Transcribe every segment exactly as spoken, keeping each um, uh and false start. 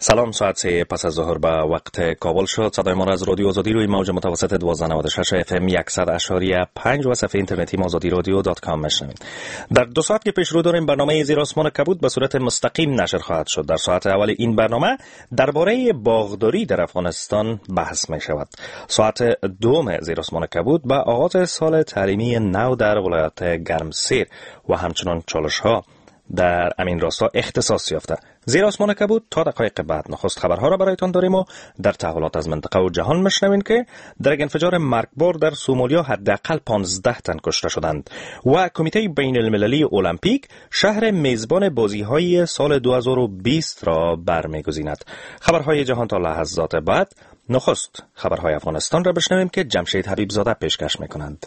سلام، ساعت سه پس از ظهر به وقت کابل شد. صدای ما را از رادیو آزادی روی موج متوسط دوازده و نود و شش اف ام صد اشاری پنج و صفحه اینترنتی ما آزادی رادیو دات کام میشنوید. در دو ساعت که پیش رو داریم برنامه زیر آسمان کبود به صورت مستقیم نشر خواهد شد. در ساعت اول این برنامه درباره باغداری در افغانستان بحث می شود. ساعت دوم زیر آسمان کبود به آغاز سال تعلیمی نو در ولایت گرمسیر و همچنان چالش ها در امین راستا اختصاص یافته. زیر آسمان کبود تا دقایق بعد نخست خبرها را برایتان داریم و در تحولات از منطقه و جهان میشنویم که در یک انفجار مرگبار در سومالیا حداقل پانزده تن کشته شدند و کمیته بین المللی المپیک شهر میزبان بازی‌های سال دو هزار و بیست را برمیگزیند. خبرهای جهان تا لحظات بعد. نخست خبرهای افغانستان را بشنویم که جمشید حبیب زاده پیشکش میکنند.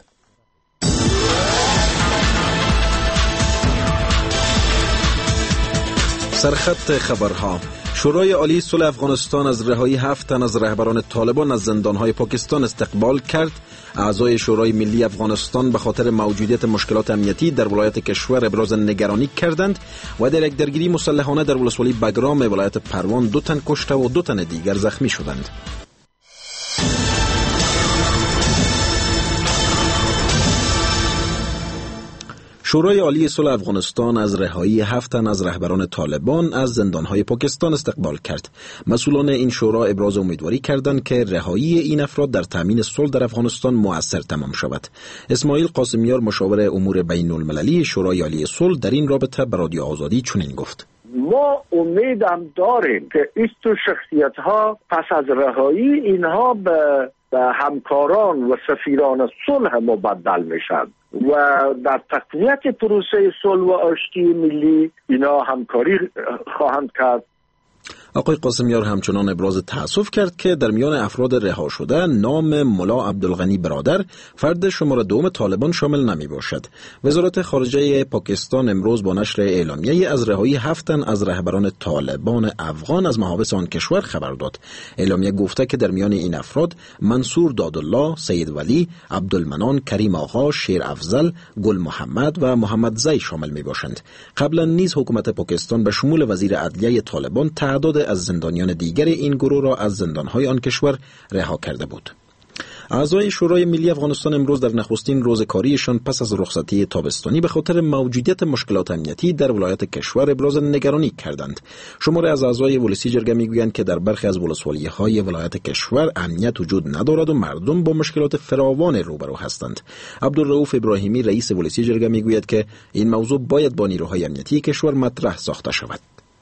سرخط خبرها: شورای عالی صلح افغانستان از رهایی هفت تن از رهبران طالبان از زندانهای پاکستان استقبال کرد. اعضای شورای ملی افغانستان به خاطر موجودیت مشکلات امنیتی در ولایت کشور ابراز نگرانی کردند و در یک درگیری مسلحانه در ولسوالی بگرام ولایت پروان دو تن کشته و دو تن دیگر زخمی شدند. شورای عالی صلح افغانستان از رهایی هفت تن از رهبران طالبان از زندانهای پاکستان استقبال کرد. مسئولان این شورا ابراز امیدواری کردند که رهایی این افراد در تامین صلح در افغانستان مؤثر تمام شود. اسماعیل قاسمیار، مشاور امور بین المللی شورای عالی صلح، در این رابطه به رادیو آزادی چنین گفت: ما امیدم داریم که این تو شخصیت ها پس از رهایی اینها به همکاران و سفیران صلح مبدل میشن و در تقویت پروسه صلح و آشتی ملی اینا همکاری خواهند کرد. آقای قاسمیار همچنان ابراز تأسف کرد که در میان افراد رها شده نام ملا عبدالغنی برادر، فرد شماره دوم طالبان، شامل نمی باشد. وزارت خارجه پاکستان امروز با نشر اعلامیه از رهایی هفت تن از رهبران طالبان افغان از محابس آن کشور خبر داد. اعلامیه گفته که در میان این افراد منصور دادالله، سید ولی، عبدالمنان، کریم آقا، شیر افضل، گل محمد و محمد زی شامل می باشند. قبلا نیز حکومت پاکستان به شمول وزیر عدلیه طالبان تعداد از زندانیان دیگر این گروه را از زندانهای آن کشور رها کرده بود. اعضای شورای ملی افغانستان امروز در نخستین روز کاریشان پس از رخصتی تابستانی به خاطر موجودیت مشکلات امنیتی در ولایت کشور ابراز نگرانی کردند. شماری از اعضای ولسی جرگه میگویند که در برخی از ولسوالی‌های ولایت کشور امنیت وجود ندارد و مردم با مشکلات فراوان روبرو هستند. عبدالرؤوف ابراهیمی، رئیس ولسی جرگه، میگوید که این موضوع باید با نیروهای امنیتی کشور مطرح ساخته شود.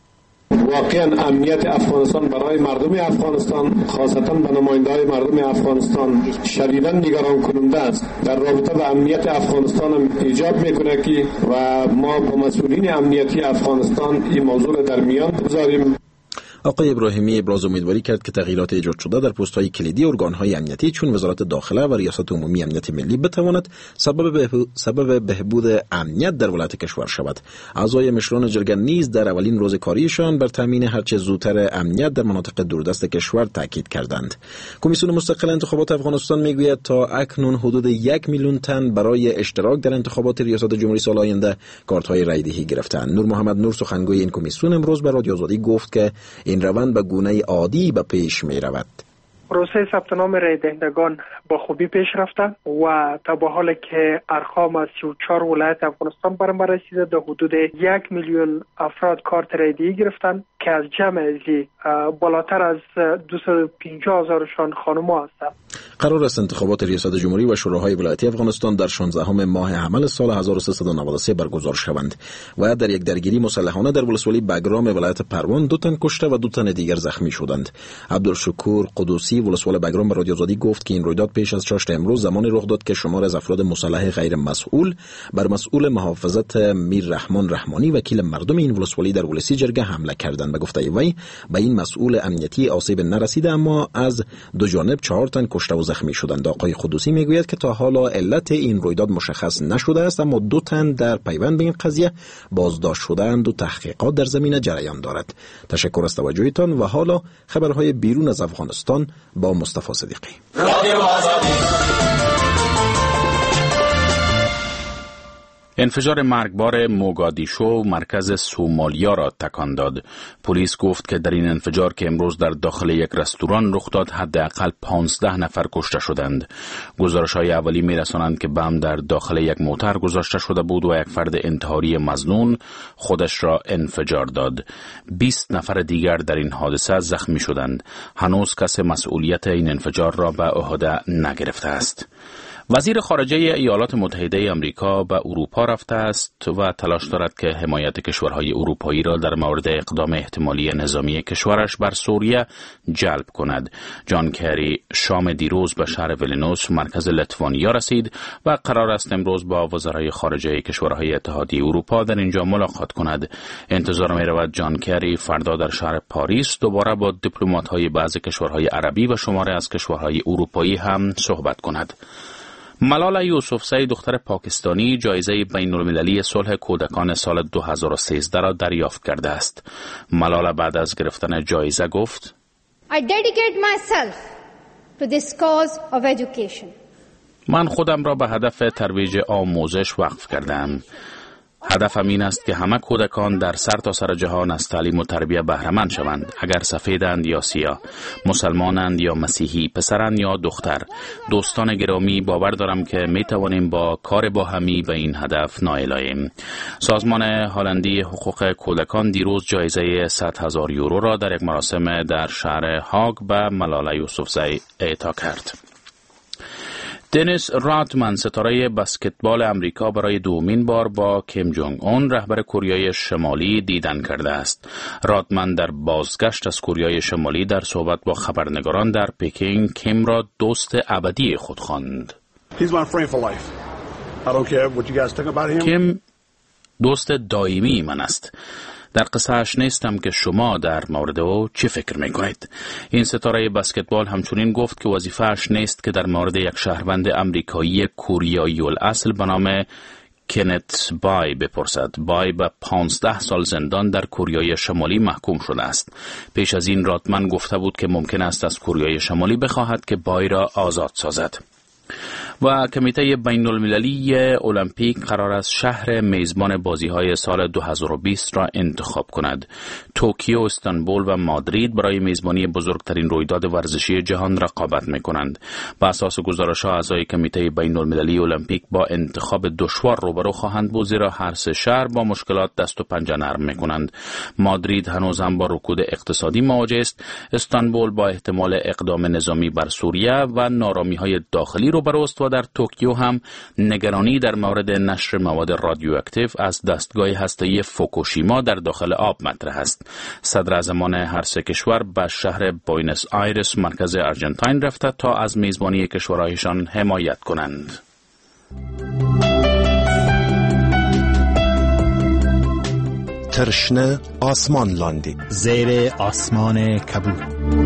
واقعا امنیت افغانستان برای مردم افغانستان، خاصتا به نماینده‌های مردم افغانستان، شدیداً نگران کننده است. در رابطه با امنیت افغانستان هم ایجاب میکنه که و ما با مسئولین امنیتی افغانستان این موضوع در میان بگذاریم. آقای ابراهیمی ابراز امیدواری کرد که تغییرات ایجاد شده در پست‌های کلیدی ارگان‌های امنیتی چون وزارت داخله و ریاست عمومی امنیت ملی بتواند سبب بهبود سبب بهبود امنیت در ولایت کشور شود. اعضای مشران جرگه نیز در اولین روز کاریشان بر تامین هرچه زودتر امنیت در مناطق دوردست کشور تاکید کردند. کمیسیون مستقل انتخابات افغانستان میگوید تا اکنون حدود یک میلیون تن برای اشتراک در انتخابات ریاست جمهوری سال آینده کارت‌های رایدهی گرفتند. نور محمد نور، سخنگوی این کمیسیون، امروز به رادیو آزادی گفت که این روند به گونه عادی به پیش می رود. پروسه ثبت نام رای دهندگان با خوبی پیش رفته و تا به حال که ارقام از سی و چهار ولایت افغانستان برام رسیده در حدود یک میلیون افراد کارت رای دهی گرفتن که از جمع ازی بالاتر از دویست و پنجاه هزارشان خانم‌ها هستند. قرار است انتخابات ریاست جمهوری و شوراهای ولایتی افغانستان در شانزدهم ماه حمل سال هزار و سیصد و نود و سه برگزار شوند و در یک درگیری مسلحانه در ولسوالی بگرام ولایت پروان دو تن کشته و دو تن دیگر زخمی شدند. عبدالشکور قدوسی، ولسوال بگرام، به رادیو آزادی گفت که این رویداد پیش از چاشت امروز زمانی رخ داد که شمار از افراد مسلح غیر مسئول بر مسئول محافظت میر رحمان رحمانی، وکیل مردم این ولسوالی در ولسی جرگه حمله کردند. به گفته وی به این مسئول امنیتی آسیب نرسیده اما از دو جانب چهار تن کشته و زخمی شدند. آقای قدوسی میگوید که تا حالا علت این رویداد مشخص نشده است اما دو تن در پیوند به این قضیه بازداشت شدند و تحقیقات در زمینه جریان دارد. تشکر از توجهتان و حالا خبرهای بیرون از افغانستان با مصطفی صدیقی. رادیو آزادی. انفجار مرگبار موگادیشو مرکز سومالیا را تکان داد. پلیس گفت که در این انفجار که امروز در داخل یک رستوران رخ داد حداقل پانزده نفر کشته شدند. گزارش‌های اولی می‌رسانند که بم در داخل یک موتر گذاشته شده بود و یک فرد انتحاری مظنون خودش را انفجار داد. بیست نفر دیگر در این حادثه زخمی شدند. هنوز کس مسئولیت این انفجار را به عهده نگرفته است. وزیر خارجه ایالات متحده آمریکا به اروپا رفته است و تلاش دارد که حمایت کشورهای اروپایی را در مورد اقدام احتمالی نظامی کشورش بر سوریه جلب کند. جان کری شام دیروز به شهر ویلنیوس مرکز لیتوانیا رسید و قرار است امروز با وزرای خارجه کشورهای اتحادیه اروپا در اینجا ملاقات کند. انتظار می رود جان کری فردا در شهر پاریس دوباره با دیپلمات‌های بعضی کشورهای عربی و شماری از کشورهای اروپایی هم صحبت کند. ملالا یوسفزئی دختر پاکستانی جایزه بین المللی صلح کودکان سال دو هزار و سیزده را دریافت کرده است. ملالا بعد از گرفتن جایزه گفت: I dedicate myself to this cause of education. من خودم را به هدف ترویج آموزش وقف کردم. هدفم این است که همه کودکان در سرتاسر سر جهان از تعلیم و تربیت بهره‌مند شوند، اگر سفیدند یا سیاه، مسلمانند یا مسیحی، پسرند یا دختر. دوستان گرامی، باور دارم که می توانیم با کار باهمی به این هدف نائل آییم. سازمان هلندی حقوق کودکان دیروز جایزه صد هزار یورو را در یک مراسم در شهر هاگ به ملالا یوسفزئی اعطا کرد. دنیس رادمن ستاره بسکتبال امریکا برای دومین بار با کیم جونگ اون رهبر کره شمالی دیدن کرده است. رادمن در بازگشت از کره شمالی در صحبت با خبرنگاران در پکینگ کیم را دوست ابدی خود خواند. کیم دوست دائمی من است. در قصه‌اش نیستم که شما در مورد او چی فکر میکنید. این ستاره بسکتبال همچنین گفت که وظیفه‌اش نیست که در مورد یک شهروند امریکایی کوریایی الاصل به نام کنت بای بپرسد. بای به پانزده سال زندان در کره شمالی محکوم شده است. پیش از این رادمن گفته بود که ممکن است از کره شمالی بخواهد که بای را آزاد سازد. و کمیته بین المللی المپیک قرار است شهر میزبان بازی‌های سال دو هزار و بیست را انتخاب کند. توکیو، استانبول و مادرید برای میزبانی بزرگترین رویداد ورزشی جهان رقابت می‌کنند. بر اساس گزارش‌ها اعضای کمیته بین المللی المپیک با انتخاب دشوار روبرو خواهند بود، زیرا هر سه شهر با مشکلات دست و پنجه نرم می‌کنند. مادرید هنوز هم با رکود اقتصادی مواجه است. استانبول با احتمال اقدام نظامی بر سوریه و نارامی‌های داخلی روبرو است و در توکیو هم نگرانی در مورد نشر مواد رادیواکتیو از دستگاه هسته‌ای فوکوشیما در داخل آب مطرح است. صدراعظمان هر سه کشور به شهر بوئنوس آیرس مرکز آرژانتین رفته تا از میزبانی کشورهایشان حمایت کنند. ترشنه آسمان لاندی زیر آسمان کبود.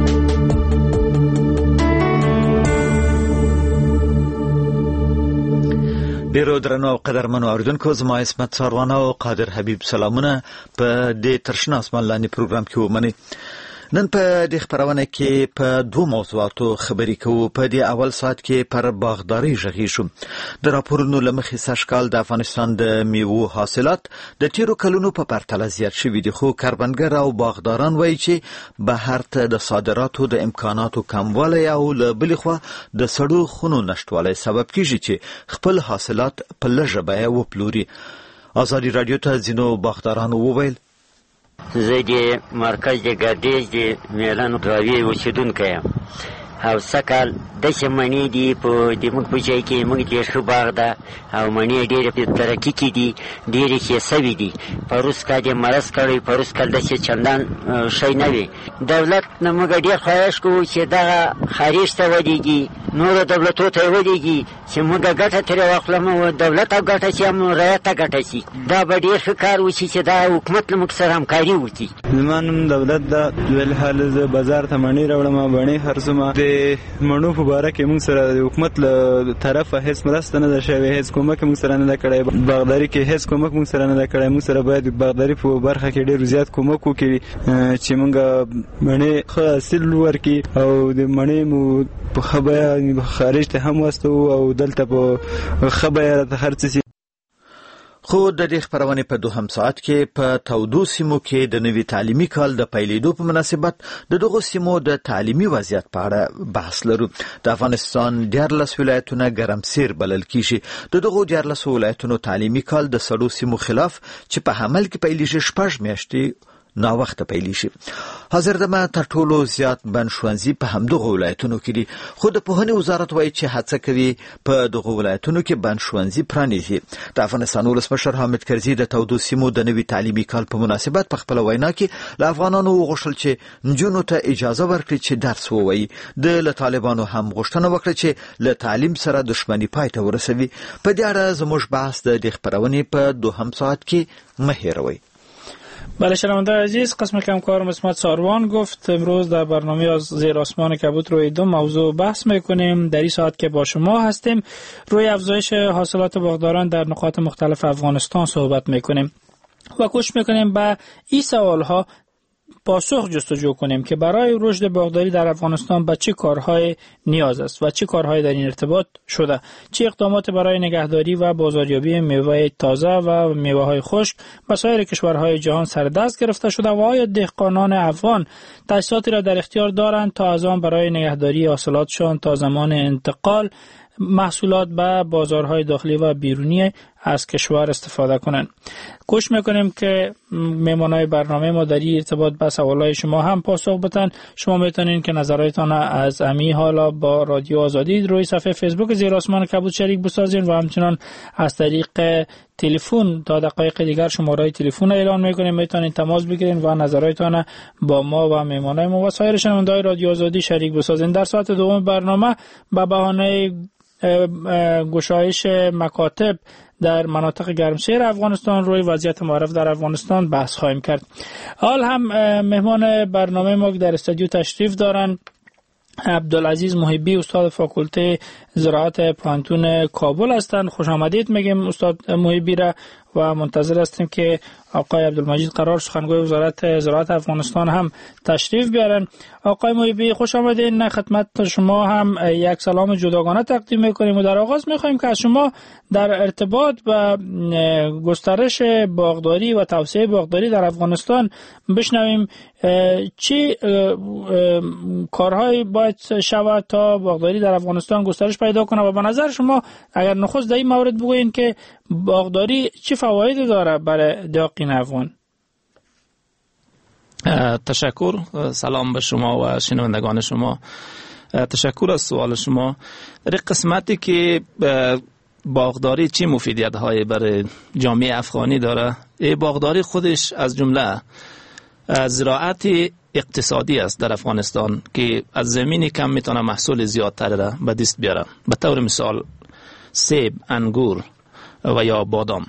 ډیرو درنو او قدرمنو اوریدونکو، زما اسمت ساروانه او قادر حبیب سلامونه په دې ترشنه اسمان لاندې پروګرام کې ومنئ. نن په دې خبرونه کې په دوه موضوعاتو خبرې کوو. په دې اول ساعت کې پر باغداري ژغې شو. د راپورونو له مخې سږکال د افغانستان د میوو حاصلات د تیرو کلونو په پرتله زیات شوي دي، خو کروندګر او باغداران وایي چې بهر ته د صادراتو د امکاناتو کموالی او له بلې خوا د سړو خونو نشتوالی سبب کیږي چې خپل حاصلات په لږه بیه وپلوري. ازادي راډیو ته ځینو باغدارانو وویل: زه د مرکز د ګردیز د میلان راوي اوسېدونکی یم او سږکال داسې مڼې دي په د موږ په ځای کې موږ ډېر ښه باغ ده او مڼې ډېرې په ترقي کې دي، ډېرې ښې سوي دي. پروس کال یې مرض کړی، پروس کال داسې چندان شی نه وي. دولت نه موږ ډېر خواهش کوو چې دغه خارج ته ولېږي، نورو دولتو ته یې ولېږي چې موږ ګټه ترې واخلو او دولت او ګټه شي هم رعیت ته ګټه شي. دا به ډېر ښه کار وشي چې دا حکومت له موږ سره همکاري وکړي. زما نوم دولت ده. ولحال زه بازار ته مڼې راوړم، مڼې خرڅوم. د مڼو په باره کې موږ سره د حکومت له طرفه هیڅ مرسته نه ده شوې، هیڅ کومک موږ سره نه ده کړی. باغداري کې هیڅ کومک موږ سره نه ده کړی. موږ سره باید باغداري په برخه کې ډېر زیات کومک وکړي چې موږ مڼې ښه حاصل ورکړي او د مڼې مو په ښه بیه خارج ته هم واستوو او دلته په ښه بیه راته خرڅ شي. خو د دې خبرونه په دوهم ساعت کې په تودو سیمو کې د نوي تعلیمي کال د پیلېدو په مناسبت د دغو سیمو د تعلیمي وضعیت په اړه بحث لرو. د افغانستان دیارلس ولایتونه ګرمسیر بلل کیږي. د دغو دیارلس ولایتونو تعلیمي کال د سړو سیمو خلاف چې په عمل کې پیلېږي شپږ میاشتې نا وخت پیلی شي. حاضر دمه تر ټولو زیات بن ښوونځي په همدغه ولایتونو کې دي. خو د پوهنې وزارت وایي چې هڅه کوي په دغه ولایتونو کې بن ښوونځي پرانیزي. د افغانستان ولسمشر حامد کرزي د تودو سیمو د نوي تعلیمي کال په مناسبت په خپل وینا کې له افغانانو وغوښتل چې نجونو ته اجازه ورکړي چې درس ووایي. د له طالبانو هم غوښتنه وکړه چې له تعلیم سره دښمني پای ته ورسوي. په دې اړه زموږ بحث د دې خبرونې په دوهم ساعت کې مه هېروئ. بله شنونده عزیز، قسم کمکارم اسمت ساروان گفت امروز در برنامه از زیر آسمان کبوت روی دو موضوع بحث میکنیم. در این ساعت که با شما هستیم روی افزایش حاصلات باغداران در نقاط مختلف افغانستان صحبت میکنیم و کوشش میکنیم به این سوال ها پاسخ جستجو کنیم که برای رشد باغداری در افغانستان به چه کارهای نیاز است و چه کارهای در این ارتباط شده، چه اقدامات برای نگهداری و بازاریابی میوه تازه و میوه‌های خشک به سایر کشورهای جهان سر دست گرفته شده و آیا دهقانان افغان تجهیزاتی را در اختیار دارند تا از آن برای نگهداری حاصلاتشان تا زمان انتقال محصولات به بازارهای داخلی و بیرونی از کشور استفاده کنند. کوشش میکنیم که مهمانای برنامه ما در این ارتباط به سوالای شما هم پاسخ بدن. شما میتونین که نظراتتان از امی حالا با رادیو آزادی روی صفحه فیسبوک زیر آسمان کبوت شریک بسازین و همچنان از طریق تلفن تا دقایق دیگر شماره تلفن اعلان میکنیم. میتونین تماس بگیرین و نظراتتان با ما و مهمانای ما و سایر شنونده‌های رادیو آزادی شریک بسازین. در ساعت دوم برنامه به بهانه گشایش مکاتب در مناطق گرمسیر افغانستان روی وضعیت معرف در افغانستان بحث خواهیم کرد. حال هم مهمان برنامه ما در استودیو تشریف دارند عبدالعزیز محبی، استاد فاکولته زراعت پانتون کابل هستند. خوش آمدید میگیم استاد محبی را و منتظر هستیم که آقای عبدالمجید قرار سخنگوی وزارت زراعت افغانستان هم تشریف بیارن. آقای محبی خوش آمدین. خدمت شما هم یک سلام جداگانه تقدیم میکنیم و در آغاز میخوایم که از شما در ارتباط با گسترش باغداری و توسعه باغداری در افغانستان بشنویم چی کارهایی باید شود تا باغداری در افغانستان گسترش پیدا کنه و به نظر شما اگر نخست در این مورد بگوین که باغداری چه فوایدی داره برای دهقان افغان؟ تشکر. سلام به شما و شنوندگان شما. تشکر از سوال شما. در قسمتی که باغداری چه مفیدیت های برای جامعه افغانی داره، باغداری خودش از جمله زراعت اقتصادی است در افغانستان که از زمینی کم میتونه محصول زیادتر را به دست بیاره. به طور مثال سیب، انگور و یا بادام.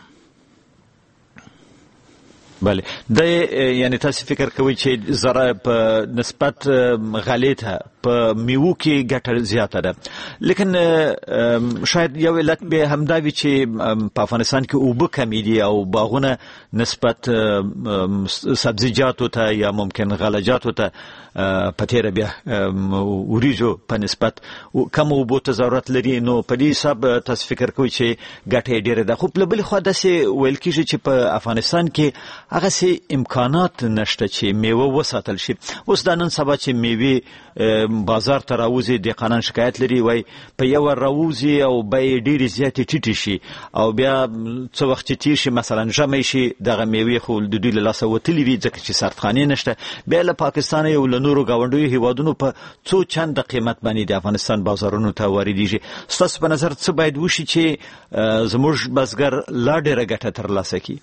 بله، د یعنی تاسو فکر کوئ چې زراعت په نسبت غلیظه په میوو کې ګټه زیاته ده، لیکن شاید یو علت به همدا وي چې په افغانستان کې اوبه کمې دي او باغونه نسبت سبزیجاتو ته یا ممکن غلجاتو ته په تیره بیا وریجو په نسبت کم اوبو ته ضرورت لري. نو په دې حساب تاسو فکر کوئ چې ګټه یې ډېره ده. خو له بلې خوا داسې ویل کېږي چې په افغانستان کې هغه سي امکانات نشته چې میوه وساتل شي. اوس دا نن سبا چې میوه بازار ته راوځي دهقانان شکایت لري، وای په یو راوځي او به ډېرې زیاتې ټیټې شي او بیا څه وخت چې تیر شي مثلا ژمی شي دغه میوې خو د دوی له لاسه وتلي وي ځکه چې سرطخانې نشته. بیا له پاکستان یو له نورو ګاونډیو هیوادونو په څو چنده قیمت باندې د افغانستان بازارونو ته واردېږي. ستاسو په نظر څه باید وشي چې زموږ بزګر لا ډېره ګټه ترلاسه کړي؟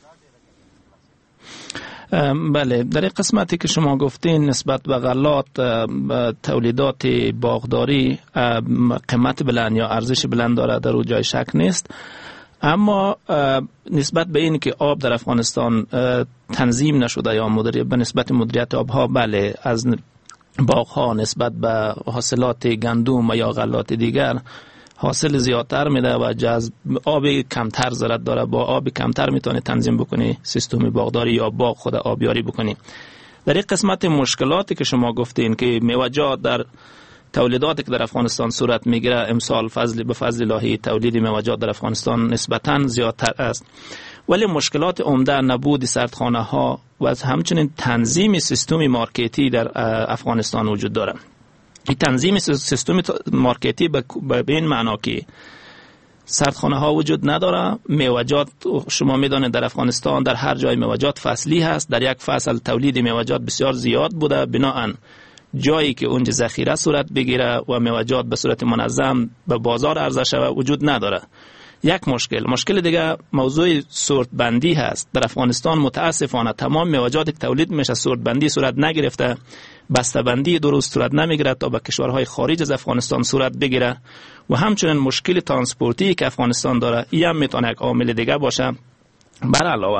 بله، در قسمتی که شما گفتین نسبت به غلات تولیدات باغداری قیمت بلند یا ارزش بلند داره، در او جای شک نیست. اما نسبت به این که آب در افغانستان تنظیم نشده یا مدیریت به نسبت مدیریت آبها، بله، از باغها نسبت به حاصلات گندم و یا غلات دیگر حاصل زیادتر میده و جذب آب کمتر ضرورت داره. با آب کمتر میتونه تنظیم بکنی سیستم باغداری یا باغ خود آبیاری بکنی. در این قسمت مشکلاتی که شما گفتین که میوه‌جات در تولیداتی که در افغانستان صورت میگیره، امسال فضل به فضل الهی تولید میوه‌جات در افغانستان نسبتاً زیادتر است ولی مشکلات عمده نبود سردخانه ها و همچنین تنظیم سیستم مارکتی در افغانستان وجود داره. این تنظیم سیستم مارکتی به این معنا که سردخانه ها وجود نداره. میوجات شما میدانید در افغانستان در هر جای میوجات فصلی هست. در یک فصل تولید میوجات بسیار زیاد بوده، بناهن جایی که اونجا ذخیره صورت بگیره و میوجات به صورت منظم به بازار عرضه شوه وجود نداره. یک مشکل مشکل دیگه موضوع سورت بندی هست. در افغانستان متاسفانه تمام میوجات که تولید میشه سورت بندی صورت نگرفته، بسته بندی درست صورت نمیگیره تا به کشورهای خارج از افغانستان صورت بگیره و همچنین مشکل ترانسپورتی که افغانستان داره این هم میتونه یک عامل دیگه باشه. بر علاوه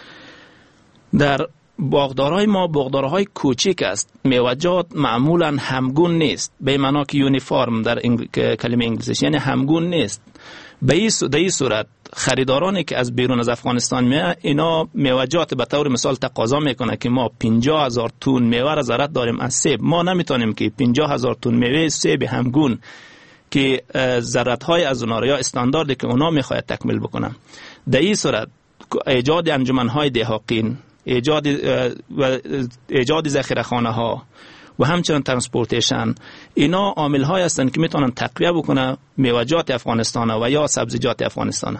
در باغدارهای ما باغدارهای کوچیک است، میوجات معمولا همگون نیست، به معنی که یونیفرم در انگل... کلمه انگلیسی یعنی همگون نیست. به این صورت خریدارانی که از بیرون از افغانستان میاد اینا میوجات به طور مثال تقاضا میکنه که ما پنجاه هزار تن میوه را ضرورت داریم از سیب، ما نمیتونیم که پنجاه هزار تن میوه سیب همگون که ضرورت های از اونها یا استانداردی که اونا میخواد تکمیل بکنن. در این صورت ایجاد انجمن های دهاقین، ایجاد و ایجاد ذخیره خانه ها و همچنین ترانسپورتیشن، اینا عامل های هستند که میتونن تقویه بکنه میوجات افغانستان و یا سبزیجات افغانستان.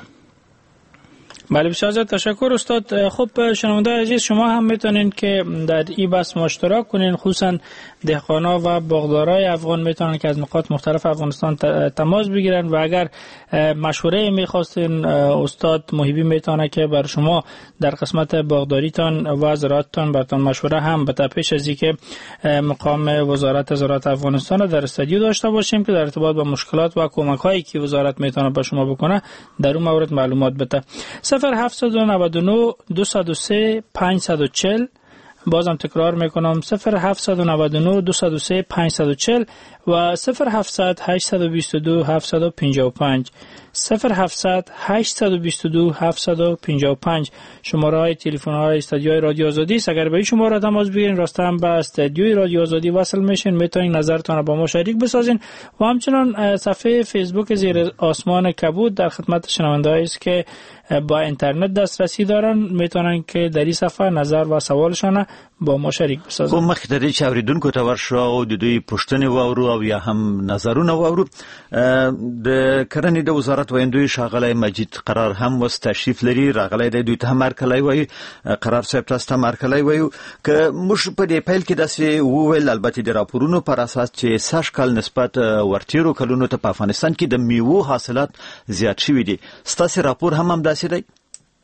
بله بسیار زیاد تشکر استاد. خب شنونده عزیز، شما هم میتونین که در این بحث اشتراک کنین، خصوصا دهقانا و باغدارای افغان میتونن که از نقاط مختلف افغانستان تماس بگیرن و اگر مشوره میخواستین استاد محیبی میتونه که بر شما در قسمت باغداریتان و زراعتتان براتون مشوره هم بده. پیش از اینکه مقام وزارت زراعت افغانستان در استودیو داشته باشیم که در ارتباط با مشکلات و کمک هایی که وزارت میتونه به شما بکنه در اون مورد معلومات بده. صفر هفت نه نه دو صفر سه پنج چهار صفر، بازم تکرار میکنم صفر هفت نه نه دو صفر سه پنج چهار صفر و صفر هفتصد هشتصد و بیست و دو هفتصد و پنجاه و پنج صفر هفتصد هشتصد و بیست و دو هفتصد و پنجاه و پنج شماره های تلفن های استودیوی رادیو آزادی است. اگر به این شماره تماس بگیرین راستا هم به استودیوی رادیو آزادی وصل میشین، میتونین نظرتون رو با ما شریک بسازین و همچنین صفحه فیسبوک زیر آسمان کبود در خدمت شنوندهایی است که با اینترنت دسترسی دارن، میتونن که در این صفحه نظر و سوالشان با ما شریک بسازن. کوم مخدری چې اوریدونکو ته ورشو او د دوی پوښتنې واورو او یا هم نظرونه واورو. د کرنې د وزارت ویندوی شاغلی مجید قرار هم وس تشریف لري، راغلی د دوی ته هم ارکلای وای قرار صاحب تاسو ته ارکلای وای که موږ په دې پیل کې داسې وویل، البته د راپورونو پر اساس چې سږ کال نسبت ورتیرو کلونو ته په افغانستان کې د میوو حاصلات زیات شوي دي. ستاسې راپور هم هم داسې دی؟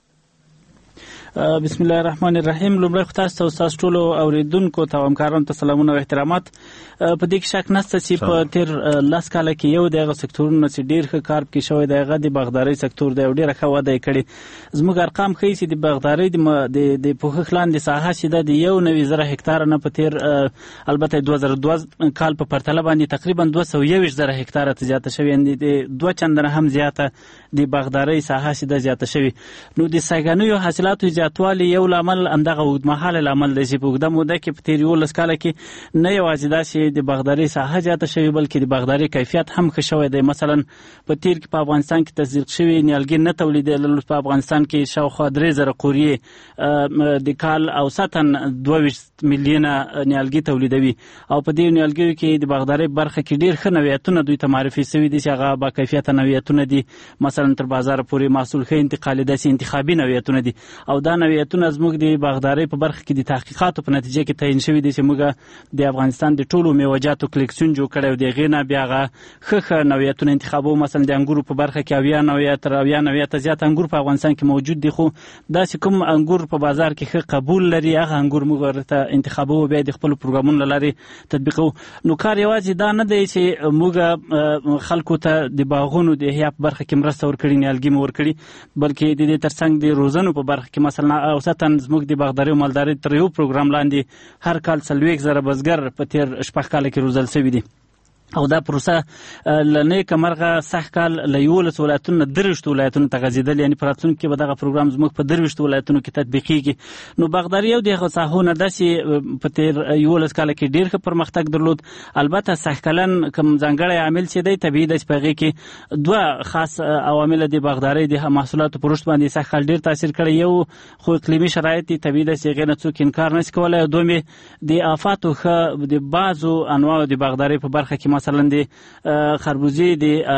بسم الله الرحمن الرحیم. لومړی خو تاسو ته ستاسو ټولو اوریدونکو ته همکارانو ته سلامونه او احترامات. په دې کې شک نشته چې په تیر لس کاله کې یو دغه سکتورونه چې ډیر ښه کار پکې شوی دی هغه د باغدارۍ سکتور دی او ډیره ښه وده یې کړې. زموږ ارقام ښیي چې د باغدارۍ د پوښښ لاندې ساحه چې ده د یو نوي زره هکتاره نه په تیر البته دوه زره دوه کال په پرتله باندې تقریبا دوه سوه یوویشت زره هکتاره ته زیاته شوې، یعنې د دوه چندانه هم زیاته د باغدارۍ ساحه چې ده زیاته شوې. نو د سږنیو حاصلاتو زیاتوالی یو لامل همدغه اوږدمهاله لامل دی چې په اوږده موده کې په تیر یولس کاله کې نه یوازې دا چې د باغدارۍ ساحه زیاته شوې بلکې د باغدارۍ کیفیت هم ښه شوی دی. مثلا په تیر کې په افغانستان کې تصدیق شوي نیالګي نه تولیدېدل، په افغانستان کې شاوخوا درې زره قوریې د کال اوسطا دوه ویشت میلیونه نیالګي تولیدوي او په دې نیالګیو کې د باغدارۍ برخه کې ډېر ښه نوعیتونه دوی ته معرفي شوي دي چې هغه با کیفیته نوعیتونه دي، مثلا تر بازار پورې محصول ښه انتقالي داسې انتخابي نوعیتونه دي او دا نوعیتونه زموږ د باغدارۍ په برخه کې د تحقیقاتو په نتیجه کې تعیین شوي دي چې موږ د افغانستان د ټولو میوجاتو کلیکسیون جوړ کړی او د هغې نه بیا هغه ښه ښه نوعیتونه انتخابوو. مثلا د انګورو په برخه کې اویا نوعیت تر اویا نوعیته زیات انګور په افغانستان کې موجود دي، خو داسې کوم انګور په بازار کې ښه قبول لري هغه انګور موږ ورته انتخابوو، بیا د خپلو پروګرامونو له لارې تطبیقوو. نو کار یوازې دا نه دی چې موږ خلکو ته د باغونو د احیا په برخه کې مرسته ورکړي، نیالګي مو ورکړي، بلکې د دې ترڅنګ د روزنو په برخه کې مثلا اوسطا زموږ د باغدارۍ او مالدارۍ تر یو پروګرام لاندې هر کال څلوېښت زره بزګر په تېر شپږ کاله کې روزل شوي دي. او دا پروسه لنه کمرغه سخت کال له یولس ولایتونو دروشت ولایتونو ته غځېدل، یعنی په راتلونکي کې به دغه پروګرام زموږ په دروشت ولایتونو کې تطبیقیږي. نو باغداري یو دغه ساحونه داسې په تیر یولس کال کې ډېر ښه پرمختګ درلود. البته سخت کلن کوم ځانګړی عامل چې دی طبیعي دی چې په هغې کې دوه خاص عوامل د باغدارۍ د محصولاتو په رشد باندې سخت کال ډېر تاثیر کړی. یو خو اقلیمي شرایط دي، طبیعي دی چې هغې نه څوک انکار نشي کولی. او دویم د آفاتو ښه د بعضو انواعو د باغدارۍ په برخه کې مثلا د خربوزې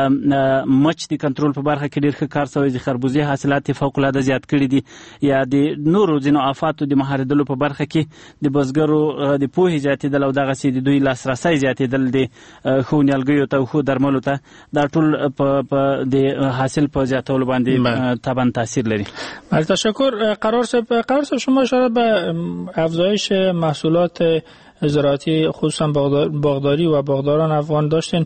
د مچ د کنټرول په برخه کې ډېر ښه کار شوی. د خربوزې حاصلات فوق العاده زیات کړي دي، یا د نورو ځینو آفاتو د مهارېدلو په برخه کې د بزګرو د پوهې زیاتېدل او دغسې د دوی لاسرسی زیاتېدل د ښو نیالګیو ته او ښو درملو ته، دا ټول په د حاصل په زیاتولو باندې طبعا تاثیر لري. تشکر قرار صاحب. قرار صاحب شما اشاره به افزایش محصولات زراعتی خصوصا باغداری و باغداران افغان داشتین،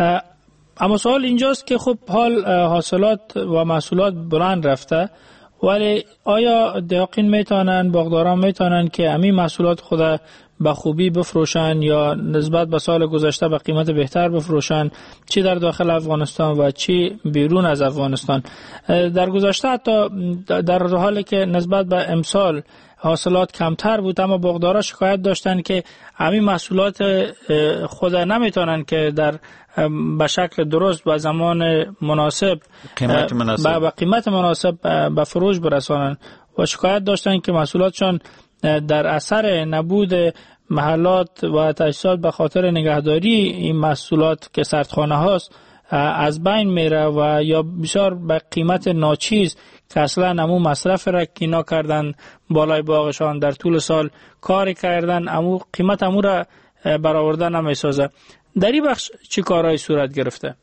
اما سوال اینجاست که خب حال حاصلات و محصولات بلند رفته، ولی آیا دهقین میتونن، باغداران میتونن که همین محصولات خود به خوبی بفروشن یا نسبت به سال گذشته به قیمت بهتر بفروشن، چی در داخل افغانستان و چی بیرون از افغانستان؟ در گذشته حتی در حالی که نسبت به امسال حاصلات کمتر بود، اما باغدارا شکایت داشتن که همین محصولات خود نمیتونن که در به شکل درست و زمان مناسب قیمت مناسب با قیمت مناسب به فروش برسانن و شکایت داشتن که محصولاتشان در اثر نبود محلات و تجهیزات به خاطر نگهداری این محصولات که سردخانه هاست از بین میره و یا بسیار به قیمت ناچیز که اصلا نمو مصرف را اینا کردن بالای باغشان در طول سال کار کردن، امو قیمت امو را برآورده نمیسازه. در این بخش چی کارهای صورت گرفته؟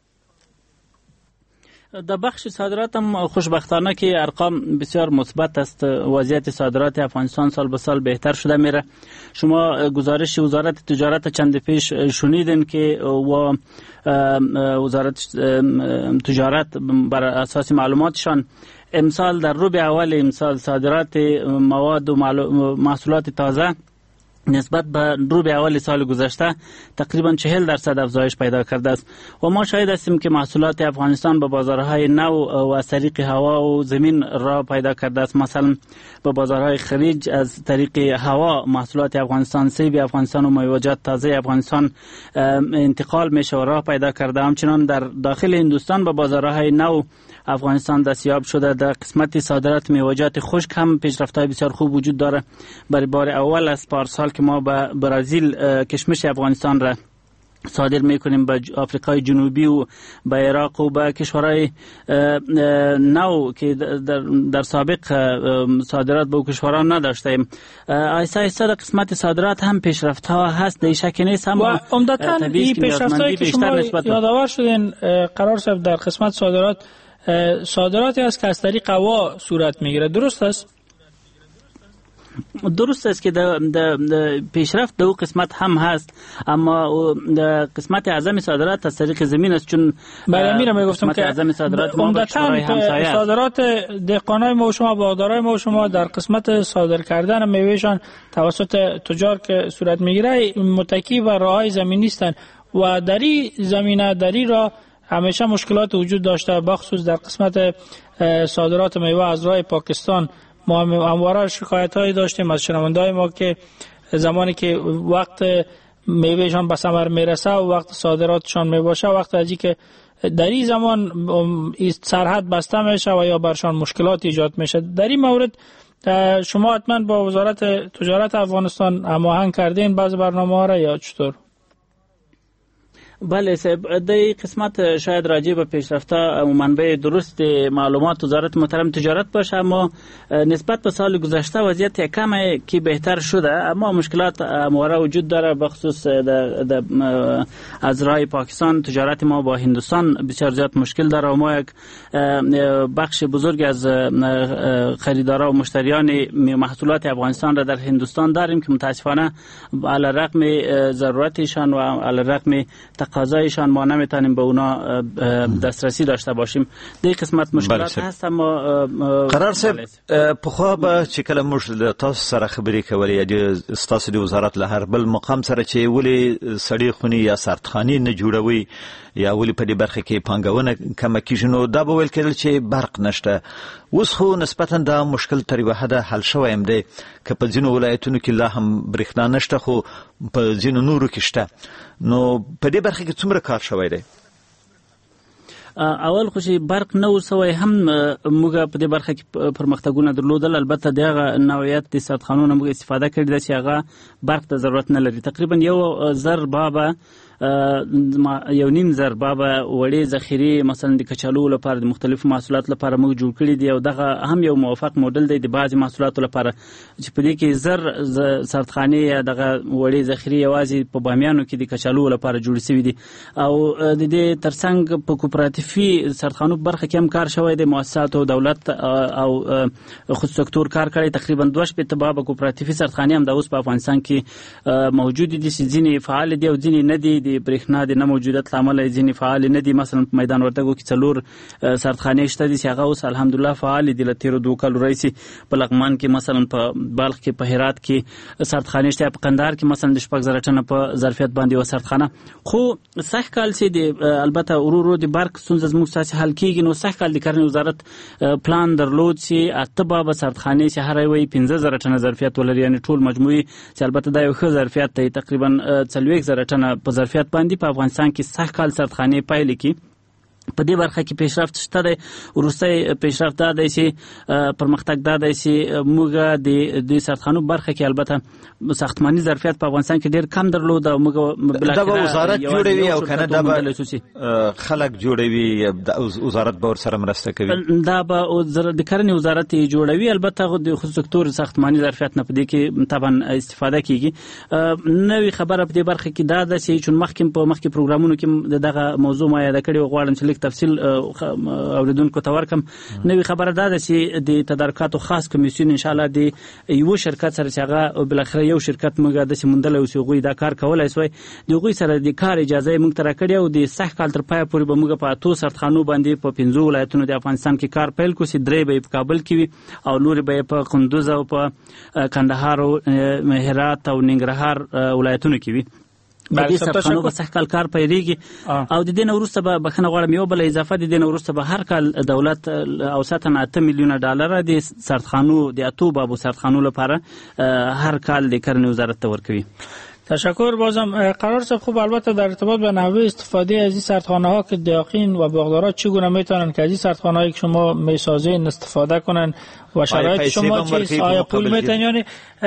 در بخش صادرات هم خوشبختانه که ارقام بسیار مثبت است. وضعیت صادرات افغانستان سال به سال بهتر شده میره. شما گزارش وزارت تجارت چند پیش شنیدین که و وزارت تجارت بر اساس معلوماتشان امسال در ربع اول امسال صادرات مواد و محصولات تازه نسبت به ربع اول سال گذشته تقریبا چهل درصد افزایش پیدا کرده است و ما شاهد هستیم که محصولات افغانستان به بازارهای نو و از طریق هوا و زمین را پیدا کرده است. مثلا به بازارهای خلیج از طریق هوا محصولات افغانستان، سیب افغانستان و میوه‌جات تازه افغانستان انتقال میشه و راه پیدا کرده. همچنان در داخل هندوستان به بازارهای نو افغانستان دستیاب شده. در قسمت صادرات میوه‌جات خشک هم پیشرفت‌های بسیار خوب وجود داره. برای بار اول از پارسال که ما به برزیل کشمش افغانستان را صادر میکنیم، به آفریقای جنوبی و به عراق و به کشورهای نو که در, در سابق صادرات به کشوران نداشتیم. آیسته آیسته در قسمت صادرات هم پیشرفت ها هست، در شکی نیست. هم و عمدتاً این پیشرفت هایی که شما یادآور شدین قرار صاحب در قسمت صادرات، صادراتی است که از طریق هوا صورت میگیره، درست است؟ درست است که در پیشرفت دو قسمت هم هست، اما قسمت اعظم صادرات از طریق زمین است، چون برای میرم میگفتم که اعظم صادرات ما به کشورهای همسایه است. صادرات دهقانای ما و شما، باغدارای ما و شما در قسمت صادر کردن میوهشان توسط تجار که صورت میگیره متکی و راههای زمینی هستند و در این زمینه در این راه همیشه مشکلات وجود داشته، بخصوص در قسمت صادرات میوه از راه پاکستان. ما همواره شکایت هایی داشتیم از شنونده‌های ما که زمانی که وقت میوهشان به ثمر میرسه و وقت صادراتشان میباشه، وقت ازی که در این زمان سرحد بسته میشه و یا برشان مشکلات ایجاد میشه. در این مورد شما حتما با وزارت تجارت افغانستان هماهنگ کردین بعض برنامه‌ها را یا چطور؟ بله صاحب، در قسمت شاید راجع به پیشرفته و منبع درست معلومات وزارت محترم تجارت باشه، اما نسبت به سال گذشته وضعیت کمی که بهتر شده، اما مشکلات همواره وجود داره. بخصوص از راه پاکستان تجارت ما با هندوستان بسیار زیاد مشکل داره و ما یک بخش بزرگ از خریدارا و مشتریان محصولات افغانستان را در هندوستان داریم که متاسفانه علی رغم ضرورتشان و علی رغم تقاضایشان ما نمیتونیم به اونا دسترسی داشته باشیم. در قسمت مشکلات هست. اما قرار صاحب پخوا به چې کله موږ د تاسو سره خبرې کولې یا د ستاسو د وزارت له هر بل مقام سره چې ولې سړې خونې یا سردخانې نه جوړوي یا ولې په دې برخه کې پانګونه کمه کیږي، نو دا به ویل کېدل چې برق نشته. اوس خو نسبتا دا مشکل تر یوه حده حل شوی هم دی، که په ځینو ولایتونو کې لا هم برېښنا نشته خو په ځینو نورو کې شته. نو په دې برخه کې څومره کار شوی دی؟ اول خو چې برق نه وسوی هم موږ په دې برخه کې پرمختګونه درلودل. البته دغه نوعیت د سردخانونو موږ استفاده کړې ده چې هغه برق ته ضرورت نه لري. تقریبا یو زر بابه یو نیم زر بابه وړې ذخیرې مثلا د کچالو لپاره د مختلفو محصولاتو لپاره موږ جوړ کړي دي، او دغه هم یو موافق موډل دی د بعضې محصولاتو لپاره چې په دې کې زر سردخانې یا دغه وړې ذخیرې یوازې په بامیانو کې د کچالو لپاره جوړې شوي دي. او د دې ترڅنګ په کوپراتیفي سردخانو برخه کې هم کار شوی دی. مؤسسات او دولت او خود سکتور کار کړی. تقریبا دوه شپېته بابه کوپراتیفي سردخانې هم د اوس په افغانستان کې موجود دي چې ځینې فعال دي او ځینې نه دي. د برېښنا د نه موجودیت له امله ځینې فعال نه دي. مثلا په میدان وردګو کې څلور سردخانې شته دي چې هغه اوس الحمدلله فعال دي. له تېرو دوو کالو راهیسې په لغمان کې مثلا په بلخ کې په هرات کې سردخانې شته، په قندهار کې مثلا د شپږ زره ټنه په ظرفیت باندې یوه سردخانه. خو سږ کال چې د البته ورو ورو د برق ستونزه زموږ ستاسې حل کېږي، نو سږ کال د کرنې وزارت پلان درلود چې اته بابه سردخانې چې هر یوه یې پنځه زره ټنه ظرفیت ولري، یعنې ټول مجموعي چې البته دا یو ښه ظرفیت دی، تقریبا څلوېښت زره ټنه په ظرفیت باندې په افغانستان کې سږ کال سردخانې پیل کړي. په دې برخه کې پیشرفت شته دی. وروستی پیشرفت دا دی چې پرمختګ دا دی چې موږ د دې سردخانو برخه کې البته ساختماني ظرفیت په افغانستان کې ډېر کم درلود او موږ دا به وزارت جوړوي او کنه دا به خلک جوړوي، وزارت به ورسره مرسته کوي. دا به د کرنې وزارت جوړوي. البته د خصوصي سکتور ساختماني ظرفیت نه په دې کې طبعا استفاده کیږي. نوې خبره په دې برخه کې دا ده چې چون مخکې په مخکې پروګرامونو کې دغه موضوع ما یاد کړی، غواړم چې تفصیل اوریدونکو ته ورکم. نوې خبره دا ده چې د تدارکاتو خاص کمیسیون ان شاء الله د یو شرکت سره چې هغه بالاخره یو شرکت موږ داسې موندلی و چې هغوی دا کار کولی سوی، د هغوی سره د کار اجازه یې موږ ته راکړې او د سږ کال تر پایه پورې به موږ په اتو سردخانو باندې په پنځو ولایتونو د افغانستان کې کار پیل کړو، چې درې به یې په کابل کې وي او نورې به یې په کندوز او په کندهار او هرات او ننګرهار ولایتونو کې وي. د دې سردخانو به سږ کال کار پیلېږي او د دې نه وروسته به بخښنه غواړم یو بله اضافه د دې نه وروسته به هر کال دولت اوسطا اته میلیونه ډالره د سردخانو د اتو بابو سردخانو لپاره هر کال د کرنې وزارت ته ورکوي. تشکر. بازم قرار صاحب خوب البته در ارتباط به نحوه استفاده از این سردخانه ها که دقیقاً و باغدارا چگونه میتونن که از این سردخانه هایی که شما میسازین استفاده کنن و شرایط شما چیست؟ آیا پول میتونن؟ یعنی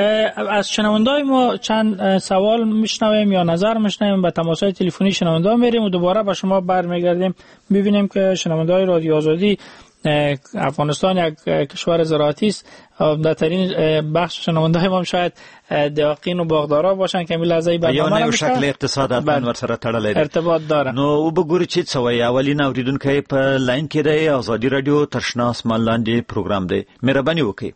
از شنوندای ما چند سوال میشنویم یا نظر میشنویم، به تماسهای تلفنی شنوندا میریم و دوباره به شما برمیگردیم ببینیم که شنوندای رادیو آزادی افغانستان یک کشور زراعتی است. عمده‌ترین بخش شنونده‌های ما شاید دهقین و باغدارا باشن که می لحظه برنامه یو شکل اقتصاد اتمن ورسره تړلې ارتباط داره. نو وګورئ چې څه وایي. اولین اوریدونکی په لاین کې دی. آزادی رادیو ترشنا اسمان لاندې پروګرام دی، مهرباني وکړئ.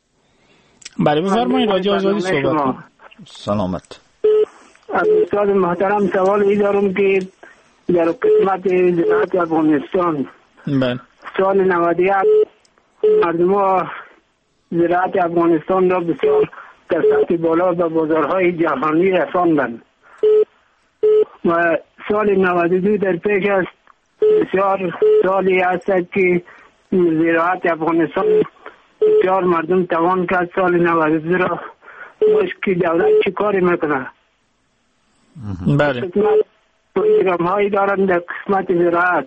بله بفرمایید. رادیو آزادی صحبت. سلامت. استاد محترم، سوال ای دارم که در قسمت زراعت افغانستان بله سال نود و یک مردم زراعت افغانستان را بسیار در سطح بالا به بازارهای جهانی رساندند و سال نود و دو در پیش است. بسیار سالی است که زراعت افغانستان بسیار مردم توان کرد. سال نود و دو را باش که دولت چی کاری میکنه؟ بله پروگرام هایی دارند در قسمت زراعت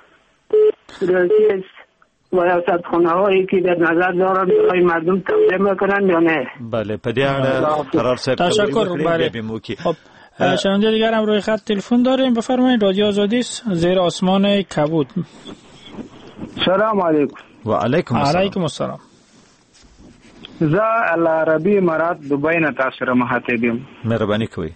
رئیس و سردخانه هایی که در نظر دارند برای مردم توسعه میکنند یا نه؟ بله په دې اړه قرار صاحب تشکر. بله خب شنونده دیگر هم روی خط تلفن داریم. بفرمایید. رادیو آزادی زیر آسمان کبود. سلام علیکم. و علیکم السلام. علیکم السلام. زه العربی امارات دبی نه تاسو سره مخاطب مهرباني کوئ.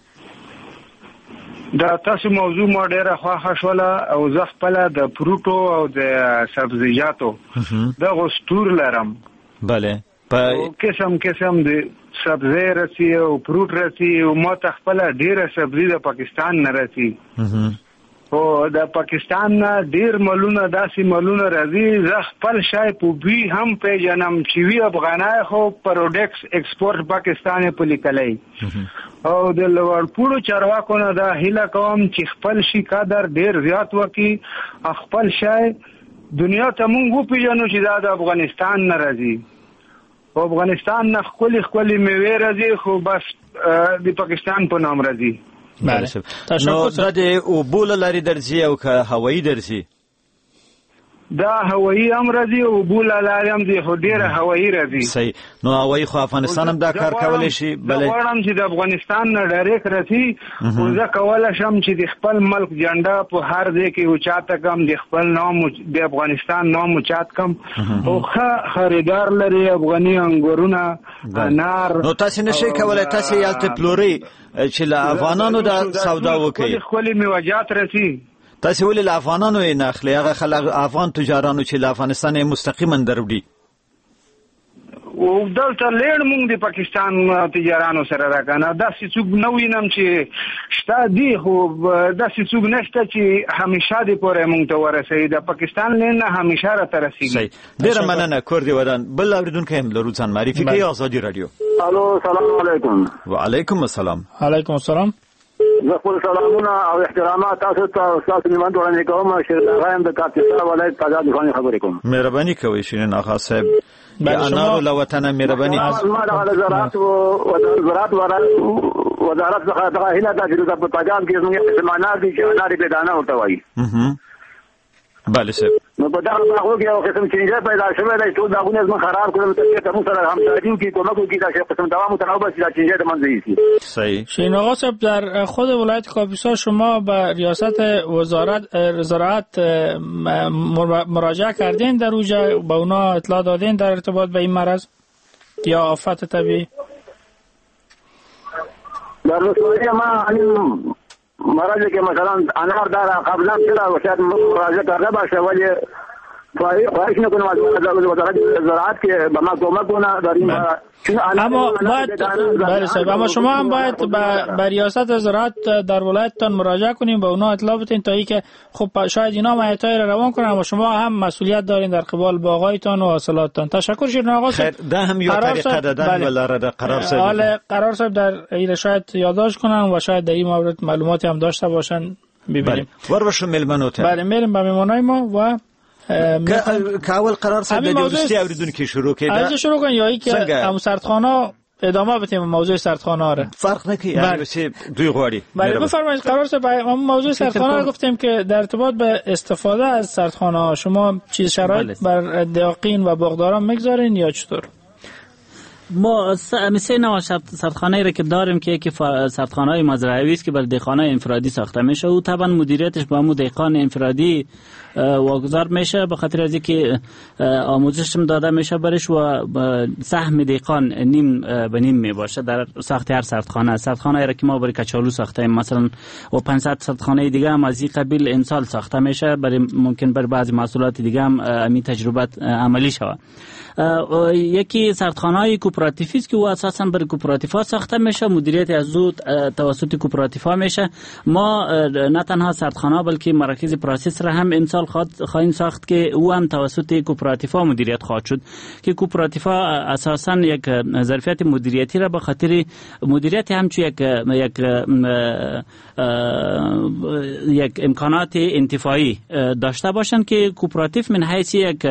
دا تاسو موضوع ما ډیره خوښه شوله او زه خپله د فروټو او د سبزیجاتو دغه سټور لرم. بله قسم قسم د سبزی رسی او فروټ رسی او ما ته خپله ډیره سبزي د پاکستان نه رسی او د پاکستان نه ډیر ملونه داسې ملونه راځي زه خپل شای په بي هم پیژنم چې وی افغانای خو پروډکټس ایکسپورټ پاکستان په لیکلای او د لوړپوړو چارواکو نه دا هیله کوم چې خپل شي قدر ډیر زیات وکړي خپل شای دنیا ته مونږ وپیژنو چې دا د افغانستان نه راځي او افغانستان نه خولي خولي میوه راځي خو بس د پاکستان په نام راځي. بله نو دا د اوبو لارې درځي او که هوایي درځي؟ دا هوایي هم راځي او اوبو لارې هم دي خو ډېره هوایي راځي. صحیح. نو هوایي خو افغانستان هم دا کار کولی شي. زه غواړم چې د افغانستان نه ډایرکټ راځي خو زه کولی شم چې د خپل ملک جنډه په هر ځای کې اوچاته کړم د خپل نام د افغانستان نام اوچات کړم او ښه خریدار لري افغاني انګورونه انار. نو تاسې نشئ کولی تاسې هلته پلورئ چې له افغانانو دا سودا وکړي خپلې میوجات رسي. تاسې ولې له افغانانو یې نه اخلئ هغه خلک افغان تجارانو چې له افغانستان یې مستقیما دروړي؟ او دلته لېړ مونږ د پاکستان تجارانو سره راکنه داسې څوک نه وینم چې شته دي خو داسې څوک نشته چې همیشه دې پورې مونږ ته ورسوي د پاکستان نه همیشه راته رسیږي. ډېره مننه کور دې ودان. بل اورېدونکی هم لرو ځان معرفي کوي. ازادي راډیو. الو سلام علیکم. وعلیکم السلام. علیکم السلام. زه خپل سلامونه او احترامات تاسو ته تاسو نیمه وړاندې کوم چې رایم د کاپیټا ولایت تازه دفاعي خبرې کوم. مهرباني کوئ شیرین آقا صاحب. یا انارو له وطنه مهرباني. ما د زراعت او زراعت وزارت څخه دغه هیله ده چې په پاجاب کې زموږ قسمانه دي چې اناري په دانه ورته وایي. بله صاحب. نو په دغه باغو کې یو قسم چینجه پیدا شوی دی ټول باغونه زموږ خراب کړل ته موږ سره همکاري وکړي کومک وکړي دا چې قسم دوام متناوب شي دا چینجه د منځ یې. صحیح. شیرین آقا صاحب در خود ولایت کاپیسا شما به ریاست وزارت زراعت مراجعه کردین در اوجا به اونا اطلاع دادین در ارتباط به این مرض یا آفت طبیعی؟ در رسوایی ما مرض که مثلا انار داره قبلا چرا و شاید مراجعه کرده باشه ولی خواهش نکنم از وزارت زراعت که به ما کمک کنه در این اما باید بله صاحب اما شما هم باید به ریاست زراعت در ولایتتان مراجعه کنیم به اونا اطلاع بدین تا اینکه خب شاید اینا معیتای را روان کنن و شما هم مسئولیت دارین در قبال باغایتان و حاصلاتتان. تشکر شیرین آقا صاحب. ده هم یو طریقه دادن ولاره در قرار صاحب. حالا قرار صاحب در این شاید یادداشت کنن و شاید در این مورد معلوماتی هم داشته باشن ببینیم. ور بشو ملمنوته. بله میریم به میمونای ما و که اول قرار صاحب د دوستی اوریدونکو شروع کړه. از شروع کن یا ای که هم سردخانه ادامه بدیم موضوع سردخانه اره. فرق نکنه یعنی دوی غواړي. بله بفرمایید قرار صاحب موضوع سردخانه رو گفتیم که در ارتباط به استفاده از سردخانه شما چیز شرایط بر دهقین و باغداران میگذارین یا چطور؟ ما سه نوع سردخانه‌ای را که داریم که یکی سردخانه‌های مزرعوی است که بر دهقانای انفرادی ساخته میشه و طبعا مدیریتش با مو دهقان انفرادی واگذار میشه به خاطر از اینکه آموزش هم داده میشه برش و سهم دهقان نیم به نیم میباشه در ساخت هر سردخانه. سردخانه‌ای را که ما برای کچالو ساخته ایم مثلا و پانصد سردخانه دیگه هم از این قبیل امسال ساخته میشه برای ممکن بر بعضی محصولات دیگه هم همین تجربه عملی شود. یکی سردخانه‌های کوپراتیفی است که او اساساً برای کوپراتیف‌ها ساخته میشه مدیریت از او توسط کوپراتیف‌ها میشه. ما نه تنها سردخانه بلکه مراکز پروسس را هم امسال خواهیم ساخت که او هم توسط کوپراتیف‌ها مدیریت خواهد شد که کوپراتیف‌ها اساساً یک ظرفیت مدیریتی را به خاطر مدیریت همچون یک یک یک امکانات انتفاعی داشته باشند که کوپراتیف من حیث یک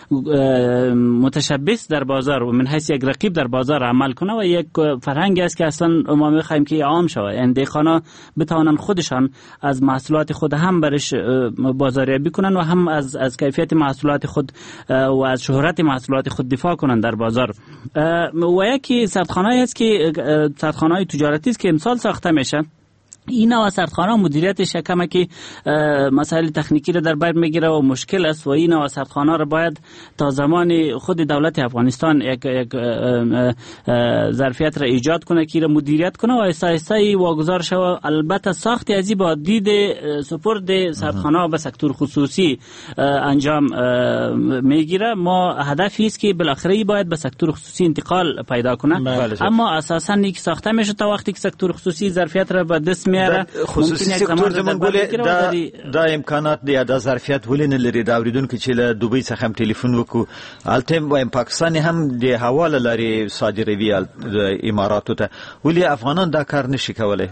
متشبث در بازار و من حیث یک رقیب در بازار عمل کنه و یک فرهنگی است که اصلا ما می‌خوایم که عام شود. یعنی دهقانا بتوانند خودشان از محصولات خود هم برش بازاریابی کنند و هم از از کیفیت محصولات خود و از شهرت محصولات خود دفاع کنند در بازار. و یکی سردخانه است که سردخانه‌های تجارتی است که امسال ساخته میشه. این نوع سردخانه مدیریتش کمه که مسائل تکنیکی رو در بر میگیره و مشکل است و این نوع سردخانه رو باید تا زمان خود دولت افغانستان یک, یک ظرفیت را ایجاد کنه که را مدیریت کنه و آهسته آهسته واگذار شود. البته ساخت ازی با دید سپرد سردخانه به سکتور خصوصی انجام میگیره. ما هدفی است که بالاخره باید به سکتور خصوصی انتقال پیدا کنه. اما اساسا یک ساخته میشه تا وقتی که سکتور خصوصی ظرفیت را به دست میاره خصوصي سکتور زمون ګولې دا دا امکانات دی دا ظرفیت ولې نه لري دا اوریدونکو چې له دوبۍ څخه هم ټلیفون وکړو الته وایم پاکستان هم د حواله لري صادروي اماراتو ته ولې افغانان دا کار نشي کولای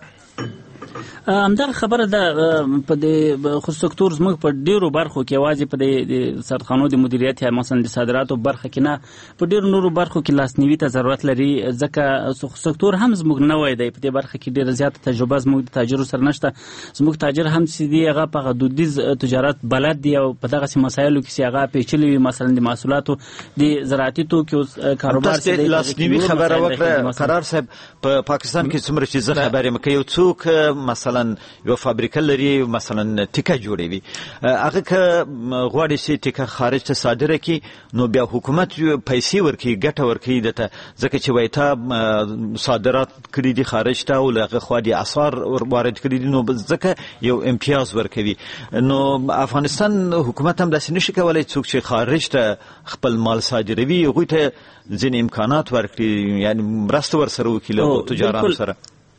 همدغه خبره ده په د خصوصي سکتور زموږ په ډیرو برخو کې یوازې په د سرخانو د مدیریت یا مثلا د صادراتو برخه کې نه په ډیرو نورو برخو کې لاسنیوي ته ضرورت لري ځکه خصوصي سکتور هم زموږ نوی دی په دې برخه کې ډیره زیاته تجربه زموږ د تاجرو سره نشته زموږ تاجر هم چې دی هغه په دودیز تجارت بلد دی او په دغه مسایلو کې هغه پیچلي وي مثلا د محصولاتو د زراعتي توکو کاروبار سره لاسنیوي خبره وکړه قرار صاحب په پاکستان کې څومره چې زه خبرې مکه یو څوک مثلا یو فابریکه لري مثلا ټیکه جوړوي هغه که غواړي چې ټیکه خارج ته صادره کړي نو بیا حکومت پیسې ورکړي ګټه ورکړي دته ځکه چې وایي تا صادرات کړي دي خارج ته او هغه خو دي اسعار وارد کړي دي نو ځکه یو امتیاز ورکوي نو افغانستان حکومت هم داسې نشي کولای څوک چې خارج ته خپل مال صادروي هغوی ته ځینې امکانات ورکړي یعنی مرسته ورسره وکړي له تجارانو سره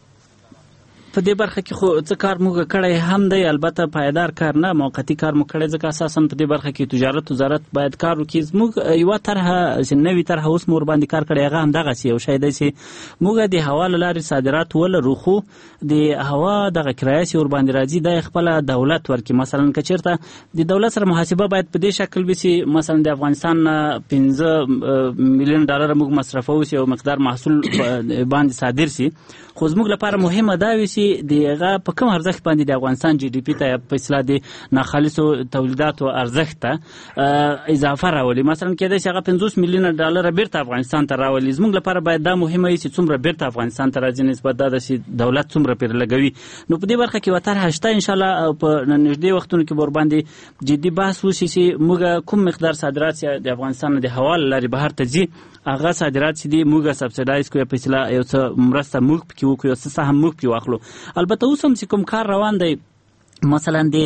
په دې برخه کې خو څه کار موږ کړی هم دی البته پایدار کار نه موقتی کار مو کړی ځکه اساسا په دې برخه کې تجارت وزارت باید کار وکړي موږ یو طرحه چې نوې طرحه اوس مور باندې کار کړی هغه هم دغه سی یو شی دی چې موږ د هوا لارې صادرات ولرو خو د هوا دغه کرایه سی ور باندې راځي د خپل دولت ورکړي مثلا کچرته د دولت سره محاسبه باید په دې شکل وي مثلا د افغانستان پنځه میلیون ډالر موږ مصرفو او مقدار محصول باندې صادر سي خو زموږ لپاره مهمه دا وي چې دغه په کوم ارزښت باندې د افغانستان جی ډی پی ته په اصطلاح د ناخالصو تولیداتو ارزښت ته اضافه راولي مثلا کېدای شي هغه پنځوس میلیونه ډالر بیرته افغانستان ته راولي زموږ لپاره باید دا مهمه وي چې څومره بیرته افغانستان ته راځي نسبت دا چې دولت څومره پرې لګوي نو په دې برخه کې وتر هشته ان شاء الله په نږدې وختونو کې ور باندې جدي بحث وشي چې موږ کوم مقدار صادرات د افغانستان د حواله لري بهر ته ځي هغه صادرات چې دی موږ سبسایډایز کوو په اصطلاح یو څه مرسته موږ پکې وکړو یو څه سهم موږ پکې واخلو البته اوس هم چې کوم کار روان دی مثلا د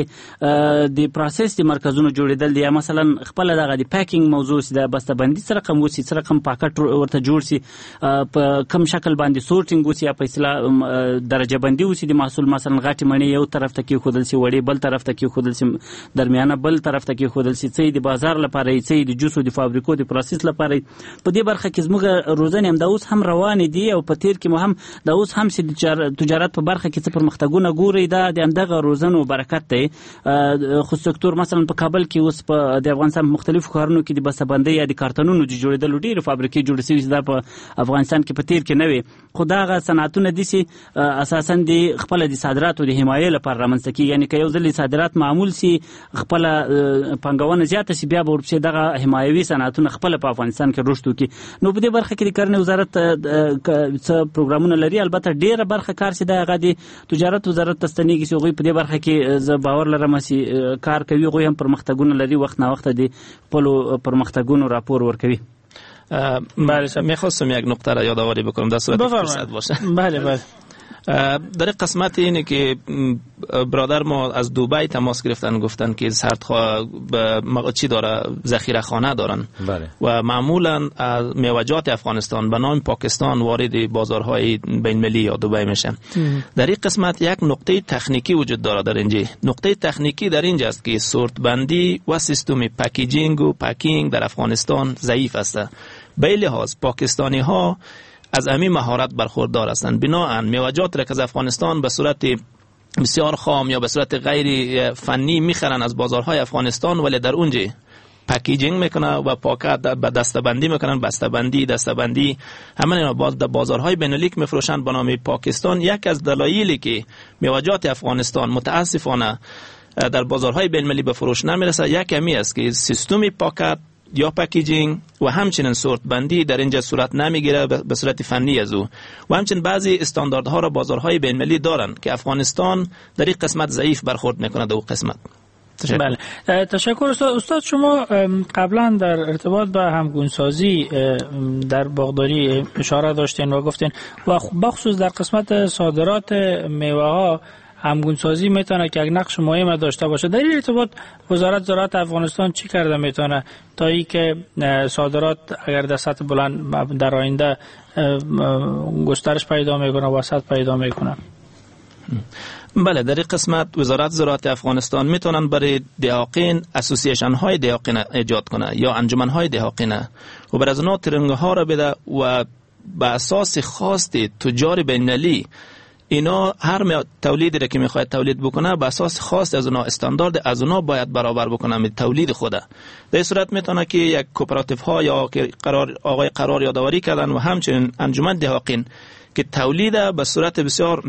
د پروسس د مرکزونو جوړیدل دی مثلا خپل دغه د پیکینګ موضوع د بسته‌بندي سره کوم وسی سره کوم پاکټ ورته جوړ سي په کوم شکل باندې سورټینګ وسی په اصطلاح درجه بندي وسی د محصول مثلا غاټي مڼې یو طرف ته کې خودل سي وړي بل طرف ته کې خودل سي درمیانه بل طرف ته کې خودل سي چې د بازار لپاره چې د جوسو د فابریکو د پروسس لپاره په دې برخه کې زموږ روزنه هم د اوس هم روان دي او په تیر کې مهم د اوس هم چې تجارت په برخه کې څه پرمختګونه ګوري دا د همدغه روزنه برکت دی خصوصي سکتور مثلا په کابل کې اوس په د افغانستان مختلفو ښارونو کې د بسته‌بندۍ یا د کارتنونو د جوړېدلو ډېرې فابریکې جوړې شوي چې دا په افغانستان کې په تیر کې نه وي خو دغه صنعتونه دي چې اساسا د خپله د صادراتو د حمایې لپاره رامنځته کېږي یعنې که یو ځل صادرات معمول سي خپله پانګونه زیاته سي بیا به ورپسې دغه حمایوي صنعتونه خپله په افغانستان کې رشد وکړي نو په دې برخه کې د کرنې وزارت څه پروګرامونه لري البته ډېره برخه کار چې د هغه د تجارت وزارت ته ستنېږي چې هغوی په دې برخه کې زه باور لرم چې کار کوي هغوی هم پرمختګونه لري وخت نه وخت د خپلو پرمختګونو راپور ورکوي بله میخواستم یک نقطه را یادآوری بکنم در صورت فرصت باشه بله بله در قسمت اینه که برادر ما از دبی تماس گرفتن گفتن که سردخواه چی داره ذخیره خانه دارن بله. و معمولا میوه‌جات افغانستان به نام پاکستان وارد بازارهای بین المللی یا دبی میشه در این قسمت یک نقطه تکنیکی وجود داره در اینجا نقطه تکنیکی در اینجا است که سورت بندی و سیستم پکیجینگ و پکینگ در افغانستان ضعیف است به این لحاظ پاکستانی ها از همین مهارت برخوردار هستند بناهن میوه‌جات را که از افغانستان به صورت بسیار خام یا به صورت غیر فنی میخرن از بازارهای افغانستان ولی در اونجا پکیجینگ میکنه و پاکت به دسته‌بندی میکنن بسته‌بندی دسته‌بندی همه اینا باز در بازارهای بین‌المللی میفروشند به نام پاکستان یک از دلایلی که میوه‌جات افغانستان متاسفانه در بازارهای بین‌المللی به فروش نمیرسه یک همی است که سیستم پاکت یا پکیجینگ و همچنین سورت بندی در اینجا صورت نمیگیره به صورت فنی از او و همچنین بعضی استانداردها را بازارهای بین المللی دارن که افغانستان در این قسمت ضعیف برخورد میکنه در اون قسمت. تشکر. بله تشکر استاد. استاد شما قبلا در ارتباط با همگونسازی در باغداری اشاره داشتین و گفتین و بخصوص در قسمت صادرات میوه ها همگونسازی میتونه که یک نقش مهم داشته باشه. در این ارتباط وزارت زراعت افغانستان چی کرده میتونه تا ای که صادرات اگر در سطح بلند در آینده گسترش پیدا میکنه وسعت پیدا میکنه؟ بله، در این قسمت وزارت زراعت افغانستان میتونن برای دهاقین اسوسییشن های دهاقین ایجاد کنه یا انجمن های دهاقینه و بر از اونا ترنگ ها را بده و به اساس خواست تجار بین‌المللی اینا هر تولیدی را که میخواد تولید بکنه به اساس خواست از اونا استاندارد از اونا باید برابر بکنه می تولید خوده. در این صورت میتونه که یک کوپراتیو ها یا که قرار آقای قرار یادآوری کردن و همچنین انجمن دهاقین که تولید به صورت بسیار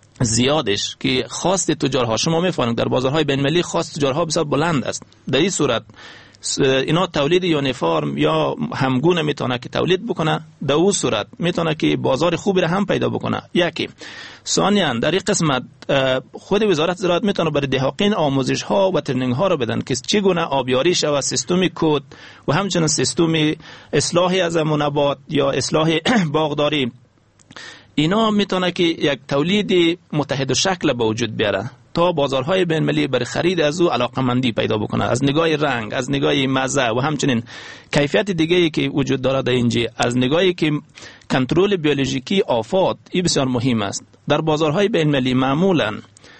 زیادش که خواست تجارها، شما میفهمید در بازارهای بین‌المللی خواست تجارها بسیار بلند است، در این صورت اینا تولید یونیفرم یا همگونه میتونه که تولید بکنه، در اون صورت میتونه که بازار خوبی را هم پیدا بکنه. یکی ثانیاً در این قسمت خود وزارت زراعت میتونه برای دهاقین آموزش ها و ترنینگ ها رو بدن که چگونه آبیاری شود، سیستم کود و همچنین سیستم اصلاح از نبات یا اصلاح باغداری. اینا میتونه که یک تولید متحد شکل به وجود بیاره تا بازارهای بین‌المللی برای خرید از او علاقمندی پیدا بکنه، از نگاه رنگ، از نگاه مزه و همچنین کیفیت دیگه‌ای که وجود داره در اینجا، از نگاهی که کنترل بیولوژیکی آفات، این بسیار مهم است. در بازارهای بین‌المللی معمولاً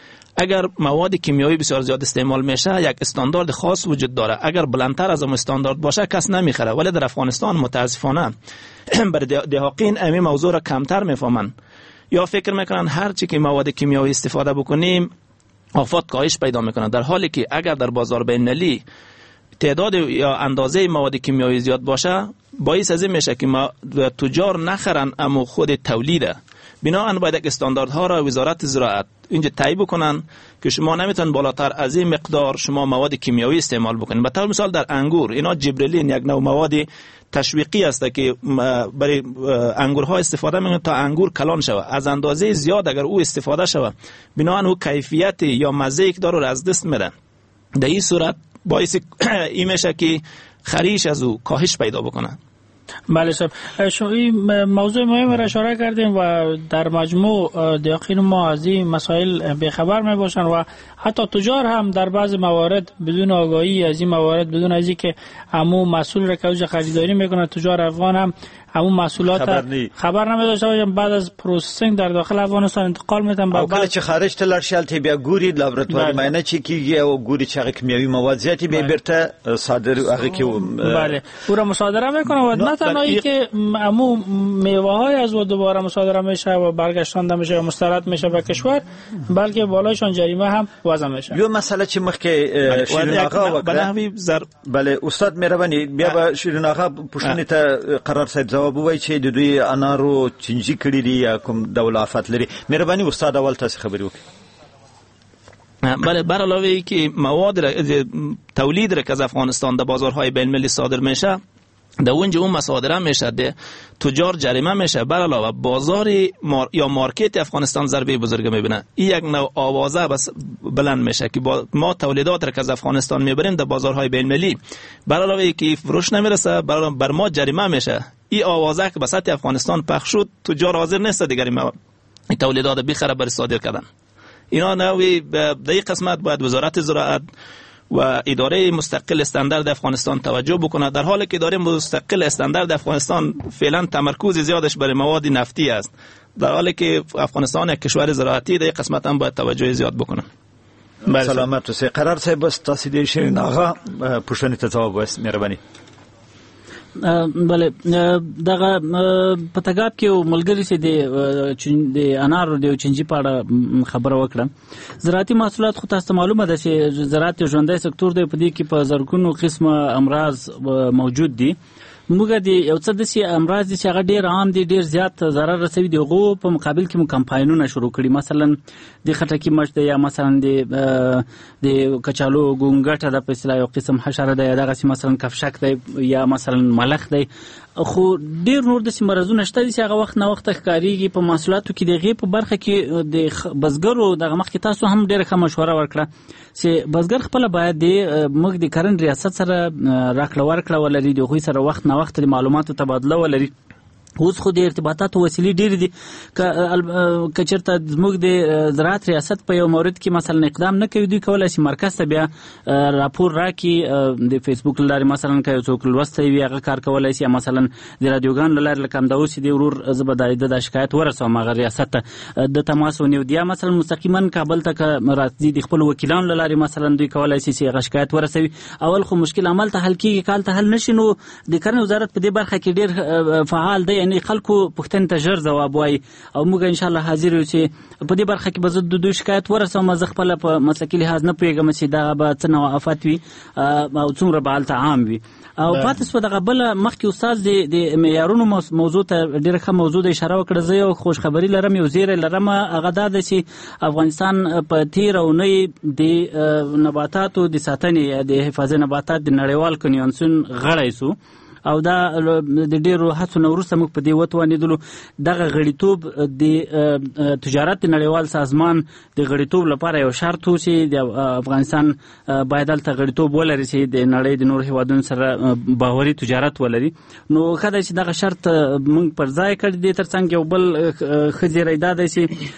اگر مواد کیمیایی بسیار زیاد استعمال میشه یک استاندارد خاص وجود داره، اگر بلندتر از اون استاندارد باشه کس نمیخره، ولی در افغانستان متاسفانه برای دهاقین همین موضوع را کمتر میفهمن یا فکر میکنن هر چی که مواد کیمیایی استفاده بکنیم آفات کاهش پیدا میکنه، در حالی که اگر در بازار بین‌المللی تعداد یا اندازه مواد کیمیایی زیاد باشه باعث از این میشه که ما تجار نخرن اما خود تولیده. بنابراین باید استانداردها را وزارت زراعت اینجا تعیین بکنن که شما نمیتونن بالاتر از این مقدار شما مواد کیمیایی استعمال بکنید. به طور مثال در انگور اینا جبرلین یک نوع مواد تشویقی است که برای انگورها استفاده میکنن تا انگور کلان شود، از اندازه زیاد اگر او استفاده شود بنابراین او کیفیت یا مزه که داره از دست میده. در این صورت باعث این میشه که خریش از او کاهش پیدا بکنه. بله صاحب، شما این موضوع مهم را اشاره کردیم و در مجموع دهاقین ما از این مسائل بیخبر می باشن و حتی تجار هم در بعض موارد بدون آگاهی از این موارد، بدون از اینکه همو مسئول را که خریداری میکنه تجار افغان هم همون محصولات خبر, نی. خبر نمیداشته باشن، بعد از پروسسینگ در داخل افغانستان انتقال میتن او کله چې خارج ته لار شالته بیا ګوري لابراتوار معاینه چې کیږي او ګوري چې هغه کیمیاوي مواد زیاتی به برته صادر هغه کې بله او را مصادره میکنه و نه تنها اینکه همو میوه های از و دوباره مصادره میشه و برگشتانده میشه و مسترد میشه به کشور، بلکه بالایشان جریمه هم وضع میشه. یو مسئله چې مخکې شیرین آقا وکړه بله استاد مهرباني بیا به شیرین آقا پوښتنې ته قرار صاحب جواب وایي چې د دوی انارو چنجي کړي دي یا کوم ډول آفت لري. مهرباني استاد اول تاسو خبرې وکړئ. بله، بر علاوه که مواد را تولید را که از افغانستان در بازارهای بین المللی صادر میشه در اونجا اون مصادره میشه ده تجار جریمه میشه، بر علاوه بازار مار... یا مارکت افغانستان ضربه بزرگ میبینه. این یک نوع آوازه بس بلند میشه که با ما تولیدات را که از افغانستان میبریم در بازارهای بین المللی بر علاوه که فروش نمیرسه بر, بر ما جریمه میشه. این آوازه که به سطح افغانستان پخش شد تجار حاضر نیست دیگری ما این تولیدات بخره برای صادر کردن. اینا نوی در این قسمت باید وزارت زراعت و اداره مستقل استاندارد افغانستان توجه بکنه، در حالی که اداره مستقل استاندارد افغانستان فعلا تمرکز زیادش برای مواد نفتی است، در حالی که افغانستان یک کشور زراعتی در این قسمت هم باید توجه زیاد بکنه. سلامت اوسئ. قرار صاحب بس تاسو دې شیرین آقا پوښتنې ته ځواب وایاست مهرباني. بله دغه په تګاب کې ملګری سي د انار د چنجي په اړه خبره وکړه. زراعتي محصولات خو تاسو معلومه ده چې زراعت ژوندۍ سکتور دی، په دې کې په زرګونو قسمه امراض موجود دي. موږ د یو څه داسې امراض دي چې هغه ډېر عام دي، ډېر زیات ضرر رسوي، د هغو په مقابل کې مو کمپاینونه شروع کړي، مثلا د خټکي مچ دی یا مثلا د د کچالو ګونګټه ده په اصطلاح یو قسم حشره ده، یا دغسې مثلا کفشک دی یا مثلا ملخ دی. خو ډېر نور داسې مرضونه شته دي چې هغه وخت نه وخته ښکارېږي په محصولاتو کې. د هغې په برخه کې د بزګرو دغه مخکې تاسو هم ډېره ښه مشوره ورکړه چې بزګر خپله باید د موږ د کرنې ریاست سره راکړه ورکړه ولري، د هغوی سره وخت نه وخت د معلوماتو تبادله ولري، اوس خو د ارتباطاتو وسیلې ډېرې دي که چېرته زموږ د زراعت ریاست په یو مورد کې مثلا اقدام نه کوي دوی کولی شي مرکز ته بیا راپور راکړي د فیسبوک له لارې مثلا که یو څوک لوستی وي هغه کار کولی شي یا مثلا د رادیوګانو له لارې لکه همدا اوس چې دی ورور زه به د ده دا شکایت ورسوم هغه ریاست ته د تماس ونیو یا مثلا مستقیما کابل ته که راځي د خپلو وکیلانو له لارې مثلا دوی کولی شي چې هغه شکایت ورسوي. اول خو مشکل عمل ته حل کېږي کال ته حل نشي نو د کرنې وزارت په دې برخه کې ډېر فعال دی یعنی خلکو پوښتنې ته ژر ځواب وایي او موږ انشاءالله حاضر یو چې په دې برخه کې به زه د دوی شکایت ورسوم. زه خپله په مسلکي لحاظ نه پوهېږم چې دغه به څه نوع آفت وي او څومره به هلته عام وي. او پاتې سوه دغه بله مخکې استاد د معیارونو موضوع ته ډېره ښه موضوع د اشاره وکړه. زه یو خوشخبري لرم یو زیری لرم هغه دا ده چې افغانستان په تېره اونۍ د نباتاتو د ساتنې د حفاظت نباتات د نړیوال کنوانسیون غړی سو او دا د ډېرو هڅو نه وروسته موږ په دې وتوانېدلو دغه غړیتوب د تجارت د نړیوال سازمان د غړیتوب لپاره یو شرط و چې د افغانستان باید هلته غړیتوب ولري چې د نړۍ د نورو هېوادونو سره باوري تجارت ولري. نو ښه دی چې دغه شرط موږ پر ځای کړی دی. تر څنګ یو بل ښه زیری دا دی چې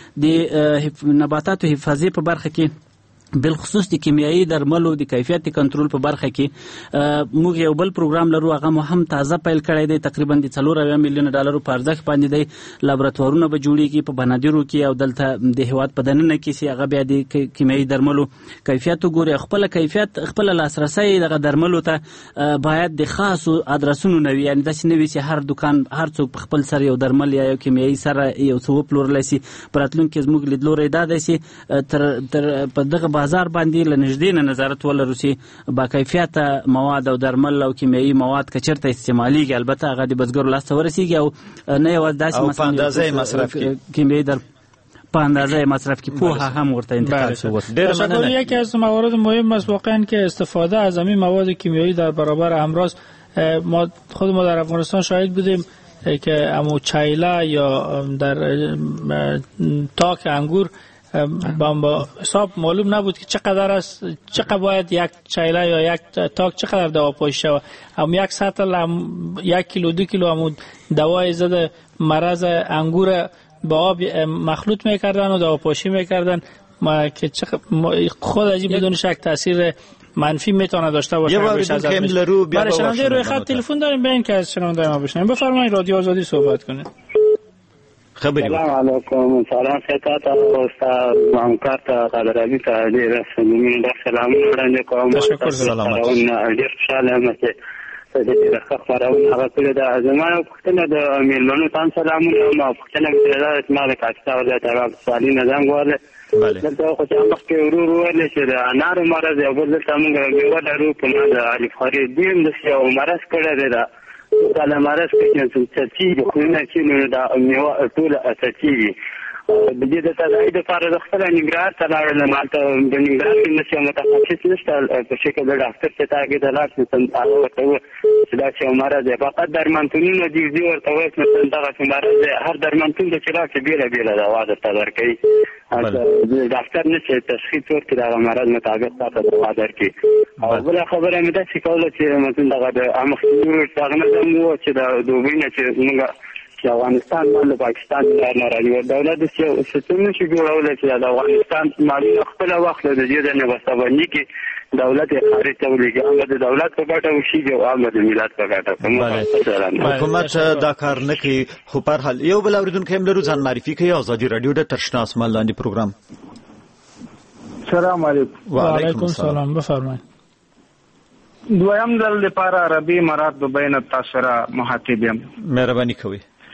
د نباتاتو حفاظي په برخه کې بالخصوص د کیمیاوي درملو د کیفیت کنټرول په برخه کې موږ یو بل پروګرام لرو هغه مو هم تازه پیل کړی دی. تقریبا د څلور اویا میلیونه ډالرو په ارزښت باندې دی. لابراتوارونه به جوړېږي په بنادرو کې او دلته د هېواد په دننه کې چې هغه بیا د کیمیاوي درملو کیفیت وګوري. خپله کیفیت خپله لاسرسی دغه درملو ته باید د خاصو ادرسونو نه وي یعنې داسې نه وي چې هر دکان هر څوک په خپل سر یو درمل یا یو کیمیاوي سره یو څه وپلورلی شي. په راتلونکي کې زموږ لیدلوری دا دی چې تر په دغه بازار باندې له نږدې نه نظارت ولرو چې با کیفیته مواد او درمل او کیمیاوي مواد که چېرته استعمالیږي البته هغه د بزګرو لاسته ورسېږي او نه یوازې داسې او په اندازه یې مصرف کړي کیمیاوي در په اندازه مصرف کی پوها هم ورته انتقال شد. تشکر. یکی از موارد مهم است واقعا که استفاده از همین مواد کیمیایی در برابر امراض. ما خود ما در افغانستان شاهد بودیم که امو چایله یا در تاک انگور با حساب معلوم نبود که چقدر است چقدر باید یک چایله یا یک تاک چقدر دوا پاشی شود. هم یک سطل هم یک کیلو دو کیلو هم دوای ضد مرض انگور با آب مخلوط میکردن و دوا پاشی میکردن ما که خود عجیب بدون شک تاثیر منفی میتونه داشته باشه. برای شنونده روی خط تلفن داریم به این که از شنونده ما بشنیم. بفرمایید رادیو آزادی صحبت کنید. خبري السلام علیکم. سلام خدمت استاد همکار ته قدرانی ته ډیر سلامونه سلام وړاندې کوم. تشکر. سلامات. ډیر خوشاله یم چې د دې خبرونه هغه کړی دا زموږ پښتنه د میلمنو تاسو سلامونه ما پښتنه د اسماعیل کاټا ولې تر سالي نظام غواړي. دلته خو چې مخکې ورو ورو ولې چې د انار مرز یو بل ته موږ یو ډارو په ما د علي فخري دین د یو مرز کړی دی. دا لمرز کې چې ترتیب خو نه چې نو دا میوه ټول اساسي د دې د تداعي لپاره د خپل نګران ته لاړل مالته د نګران نشي متخصص نشته په شکل د ډاکټر ته تاګه د لاس څخه راوته چې دا چې مرز فقط درمنتونونه دي دي ورته وایي چې دا مرز هر درمنتون د چلا کې بیره بیره دا واده تدار کوي. د ډاکټر نشي تشخیص ورکړي دا مرز مطابق تاسو دوا درکړي. او بل خبره مې ده چې کوله چې مثلا دغه د امخور څنګه نو چې دا دوی نه چې موږ چې افغانستان باندې پاکستان نه راځي دولت چې ستاسو نشي جوړول چې د افغانستان مالی خپل وخت د دې نه وسوبني کې دولت خارج ته ولېږي هغه د دولت په ګټه وشي او هغه د ملت په ګټه کوم. حکومت دا کار نه کوي خو په حال یو بل اوریدونکو هم لرو ځان معرفي کوي. ازادي رادیو د ترشنا اسمان لاندې پروګرام. سلام علیکم. وعلیکم السلام. بفرمایئ. دویم دل لپاره عربي مراد د بین تاسره محاتب یم. مهرباني کوئ.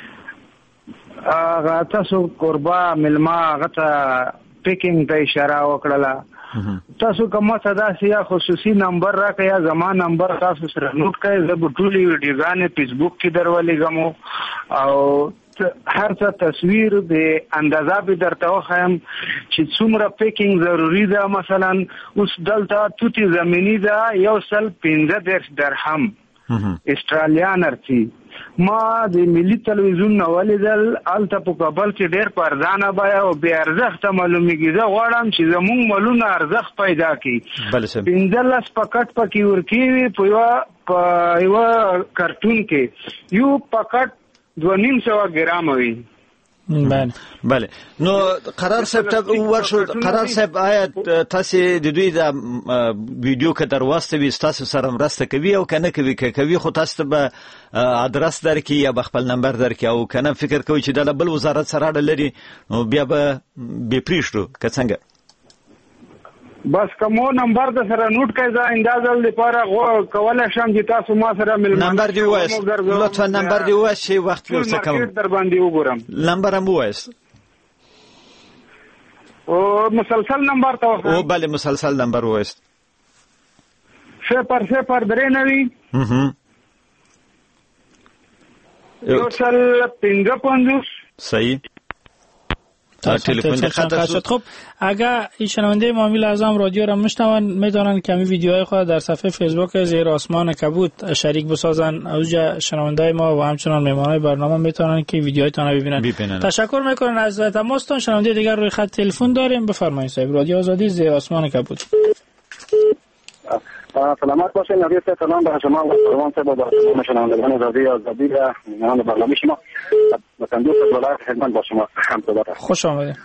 هغه تاسو قربا ملما غته پیکینګ ته اشاره وکړه. تاسو کومه صدا سیا خصوصي نمبر راکې یا زمان نمبر تاسو سره نوٹ کړئ. زه به ټولې ویډیوګانې فیسبوک کې درولېږم او هر څه تصویر د اندازه به درته وښیم چې څومره پیکینګ ضروری ده. مثلا اوس دلته توتي زمینی ده یو سل پنځه دېرش درهم استرالیان ارتي. ما د ملي تلویزیون نو ولیدل الته په کابل کې ډېر په ارزانه بیا او بیا ارزښت معلومیږي. زه غواړم چې زموږ ملونه ارزښت پیدا کړي. پنځلس پکټ پکې ورکوي په یو په یو کارتون کې یو پکټ دوه نیم سوه ګرامه وي. بله بله. نو قرار صاحب ته ورشو، قرار صاحب آیا تاسو د دوی د ویډیو که در واسطه وي تاسو سره مرسته کوي او کنه کوي؟ که کوي خو تاسو ته به ادرس درکې یا به خپل نمبر درکې، او کنه فکر کوي چې د بل وزارت سره اړه لري نو بیا به به پریښتو که څنګه؟ بس کومو نمبر د سره نوٹ کړئ، دا اندازه لپاره کولای شم چې تاسو ما سره مل نمبر دی وایست، لطفا نمبر دی وایست چې وخت ورڅ کوم در باندې وګورم. نمبر هم وایست او مسلسل نمبر ته وخت. او بله مسلسل نمبر وایست. صفر صفر درې نوي اها یو سل پنځه پنځوس. صحیح. تلفن خط شد. خب اگر این شنونده مامیل اعظم رادیو را میشنون میتونن کمی ویدیوهای خود در صفحه فیسبوک زیر آسمان کبوت شریک بسازن. اوجا شنونده ما و همچنان مهمانای برنامه میتونن که ویدیوهایتون رو ببینن. ببینن. تشکر میکنن از تماستون. شنونده دیگر روی خط تلفن داریم، بفرمایید صاحب. رادیو آزادی زیر آسمان کبوت. سلامت باشین. نبی سلام به شما و سلام صاحب و شنوندگان رادیو آزادی و مهمان برنامه شما. مثلا دو تا دلار خدمت با شما هم صحبت. خوش آمدید.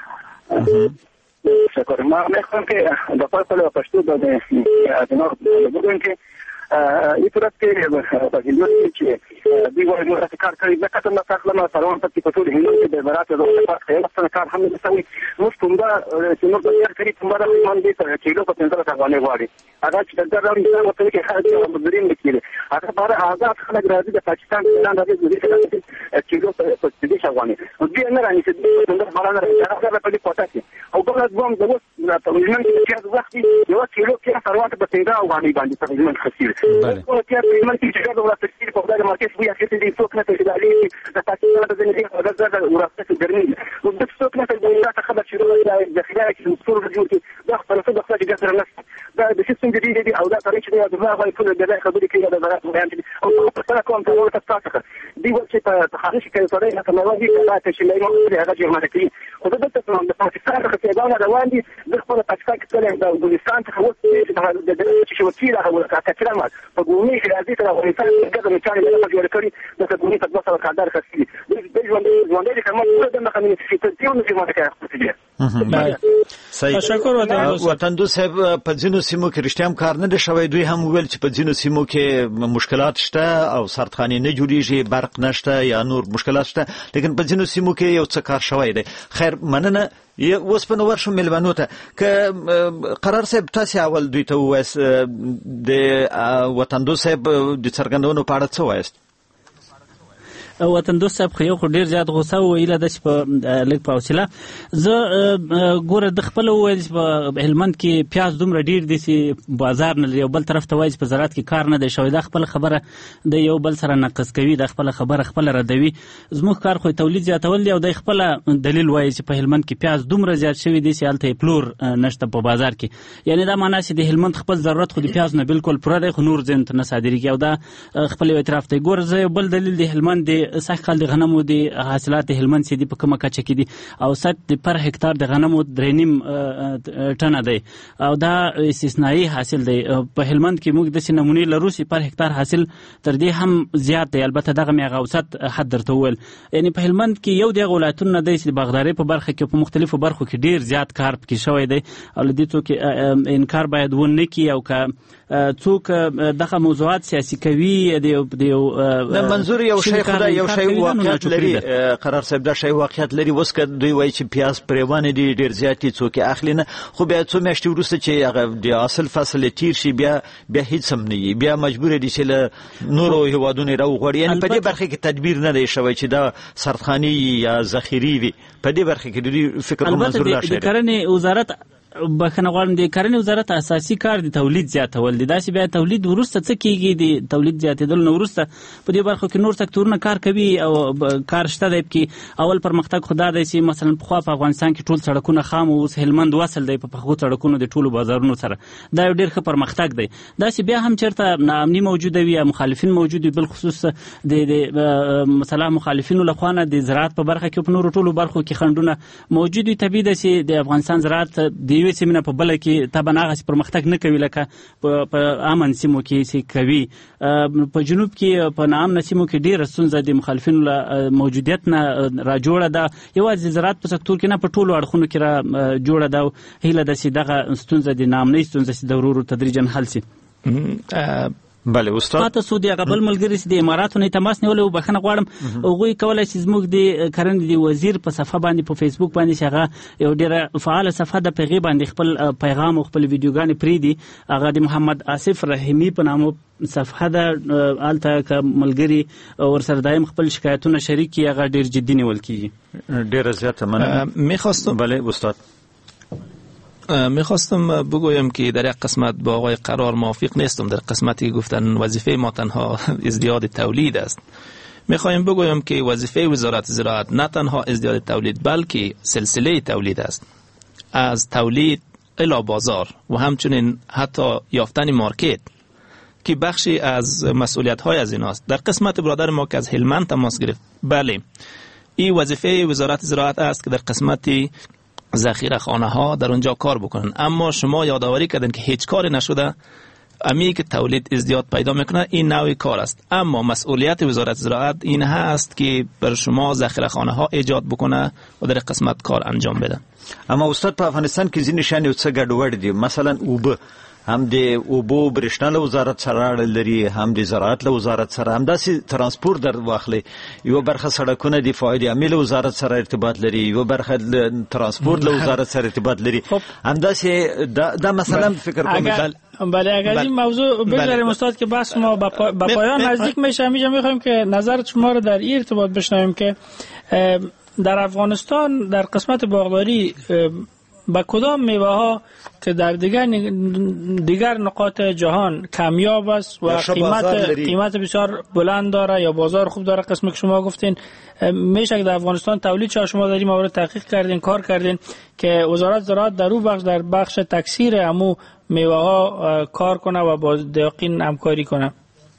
شکر. ما میخوام که د فاصله پښتو د جناب بگویم که این طرف که په هندوستان کې دی وایي نو راته کار کوي. ځکه ته ما تاسو ما سره په کې په ټول هندوستان کې د برات د وخت خیال څخه کار هم نه کوي. نو څنګه چې نو د یار کړی څنګه د ایمان دې ته کېلو په څنګه افغاني غواړي هغه چې د راوړي دا وته کې خاصه مدرین لیکلي هغه بار آزاد خلک راځي د پاکستان څخه د دې کېلو په دې افغاني نو دې نه راني چې څنګه باران راځي هغه په دې کوټه کې او بل ځوم د وخت په وژن کې چې وخت یو کېلو کې ثروت په څنګه افغاني باندې په وژن خسیر. بله. او چې په ایمان کې چې دا ورته چې په دغه مرکز وي چې دې څوک نه چې دالي د پاکستان د دې او د ورته چې ګرمي نو د څوک نه چې دا خبر شروع د خلای چې څور جوړ کې دا خبره څه د خلک ګټه نه دا د سیستم جديد دي او دا طریق دی د ما غوښتل د دې خبرې کې د زراعت بیان دي او په څه کوم ته ورته تاسو دی چې په خارج کې څه دی هغه نوې کړه چې لایمو دې هغه جرمانه کوي خو د دې څه د پاکستان څخه دا روان دي د خپل پاکستان کې د افغانستان څخه وڅ د دې چې وکیل هغه کاکرم په ګونی کې راځي تر افغانستان کې د چارې په جوړ کړی د ګونی په ځای سره کاردار خسي د ژوند ژوند دې کومه د مخنی چې ته یو نه جوړه کوي. تشکر وطن دوست صاحب. په ځینو سیمو کې رښتیا کار نه دی شوی. دوی هم ویل چې په ځینو سیمو کې مشکلات شته او سرطخانې نه جوړیږي، برق نشته یا نور مشکلات شته، لیکن په ځینو سیمو کې یو څه کار شوی دی. خیر مننه. اوس په نور شو ملمنو ته که قرار صاحب تاسو اول دوی ته وایست د وطن دوست صاحب د څرګندونو په اړه څه وایست؟ وطن دوست صاحب خو یو خو ډیر زیات غوسه ویله د چې په لیک په حوصله زه ګوره د خپل وایي په هلمند کې پیاز دومره ډیر دي چې بازار نه لري، بل طرف ته وایي په زراعت کې کار نه دی شوی. دا خپل خبره د یو بل سره نقص کوي، د خپل خبره خپل ردوي. زموږ کار خو تولید زیاتول دی او د خپل دلیل وایي چې په هلمند کې پیاز دومره زیات شوی دی چې هلته پلور نشته په بازار کې. یعنی دا معنی چې د هلمند خپل ضرورت خو د پیاز نه بالکل پوره دی خو نور ځین ته نه صادریږي او دا خپل اعتراف دی. ګوره زه بل دلیل د هلمند دی سږ کال د غنمو د حاصلات هلمند سي دي په کومه کچه کې دي او ست د پر هکتار د غنمو درې نیم ټنه دی او دا استثنایی حاصل دی. په هلمند کې موږ د نمونې لرو چې پر هکتار حاصل تر دې هم زیات دی. البته دغه مې غوست حد درته وویل. یعنی په هلمند کې یو د ولایتونو نه دی چې د باغدارۍ په برخه کې په مختلفو برخو کې ډیر زیات کار پکې شوی دی او لدې څوک انکار باید ونه کړي او که څوک دغه موضوعات سیاسي کوي د یو منظور یو شیخ خدای یو شی واقعیت لري. قرار صاحب دا شی واقعیت لري. اوس که دوی وایي چې پیاز پریوانې دي ډیر زیات دي څوک اخلي نه، خو بیا څو میاشتې وروسته چې هغه د اصل فصل تیر شي بیا بیا هیڅ هم نه وي، بیا مجبور دي چې له نورو هیوادونو راوغواړي. یعنې په دې برخه کې تدبیر نه دی شوی چې دا سرطخاني یا ذخیرې وي. په دې برخه کې د دوی فکر او منظور لا شي. د کرنې وزارت بخنه غواړم د کرنې وزارت اساسي کار د تولید زیاتول دي. داسې بیا تولید ورسته څه کیږي د تولید زیاتېدل نه ورسته په دې برخو کې نور سکتورونه کار کوي او کار شته دی کې. اول پرمختګ خدا دی چې مثلا په خوا په افغانستان کې ټول سړکونه خام او اوس هلمند وصل دی په پخو سړکونو د ټولو بازارونو سره. دا یو ډېر ښه پرمختګ دی. داسې بیا هم چېرته ناامني موجوده وي یا مخالفین موجود وي، بالخصوص د مثلا مخالفینو لخوا نه د زراعت په برخه کې په نورو ټولو برخو کې خنډونه موجود وي. طبیعي ده چې د افغانستان زراعت د یوې سیمې نه په بله کې طبعا هغسې پرمختګ نه کوي لکه په امن سیمو کې چې کوي. په جنوب کې په ناامنه سیمو کې ډېره ستونزه د مخالفینو له موجودیت نه را جوړه ده، یوازې د زراعت په سکتور کې نه په ټولو اړخونو کې را جوړه ده. هیله ده چې دغه ستونزه د ناامنۍ ستونزه چې د ورو ورو تدریجا حل شي. بله استاد پاته سو د غبل ملګری چې د اماراتو نه تماس نیولې او بخښنه غواړم. هغوی کولای شي زموږ د کرنې د وزیر په صفحه باندې په فیسبوک باندې چې هغه یو ډېره فعاله صفحه ده، په هغې باندې خپل پیغام او خپل ویډیوګانې پرېږدي. هغه د محمد آصف رحیمي په نامه صفحه ده، هلته که ملګري ورسره دایم خپل شکایتونه شریک کړي هغه ډېر جدي نیول کېږي. ډېره زیاته مننه. میخواستم بله استاد میخواستم بگویم که در یک قسمت با آقای قرار موافق نیستم، در قسمتی که گفتن وظیفه ما تنها ازدیاد تولید است. میخوایم بگویم که وظیفه وزارت زراعت نه تنها ازدیاد تولید بلکه سلسله تولید است، از تولید الی بازار و همچنین حتی یافتن مارکت که بخشی از مسئولیت های از ایناست. در قسمت برادر ما که از هلمند تماس گرفت، بله این وظیفه وزارت زراعت است که در قسمتی ذخیره خانه ها در اونجا کار بکنن، اما شما یادآوری کردن که هیچ کاری نشده. امی که تولید ازدیاد پیدا میکنه این نوع کار است، اما مسئولیت وزارت زراعت این هست که بر شما ذخیره خانه ها ایجاد بکنه و در قسمت کار انجام بده. اما استاد په افغانستان کې ځینې شیان یو څه ګډوډ دي، مثلا اوبه هم د اوبو برېښنا له وزارت سره اړه لري، هم د زراعت له وزارت سره، همداسې ترانسپورت در واخلئ یو برخه سړکونه د فواید عامې له وزارت سره ارتباط لري، یو برخه ترانسپورت له وزارت سره ارتباط لري. همداسې دا مثلا فکر کوم بله اگر این موضوع بگذاریم استاد که بحث ما به پایان نزدیک میشه، همینجا میخوایم که نظر شما رو در این ارتباط بشنویم که در افغانستان در قسمت باغداری با کدام میوه ها که در دیگر دیگر نقاط جهان کمیاب است و قیمت قیمت بسیار بلند داره یا بازار خوب داره، قسمی که شما گفتین میشه که در افغانستان تولید شده، شما در این مورد تحقیق کردین، کار کردین که وزارت زراعت در اون بخش در بخش تکثیر همو میوه ها کار کنه و با دقیقین همکاری کنه؟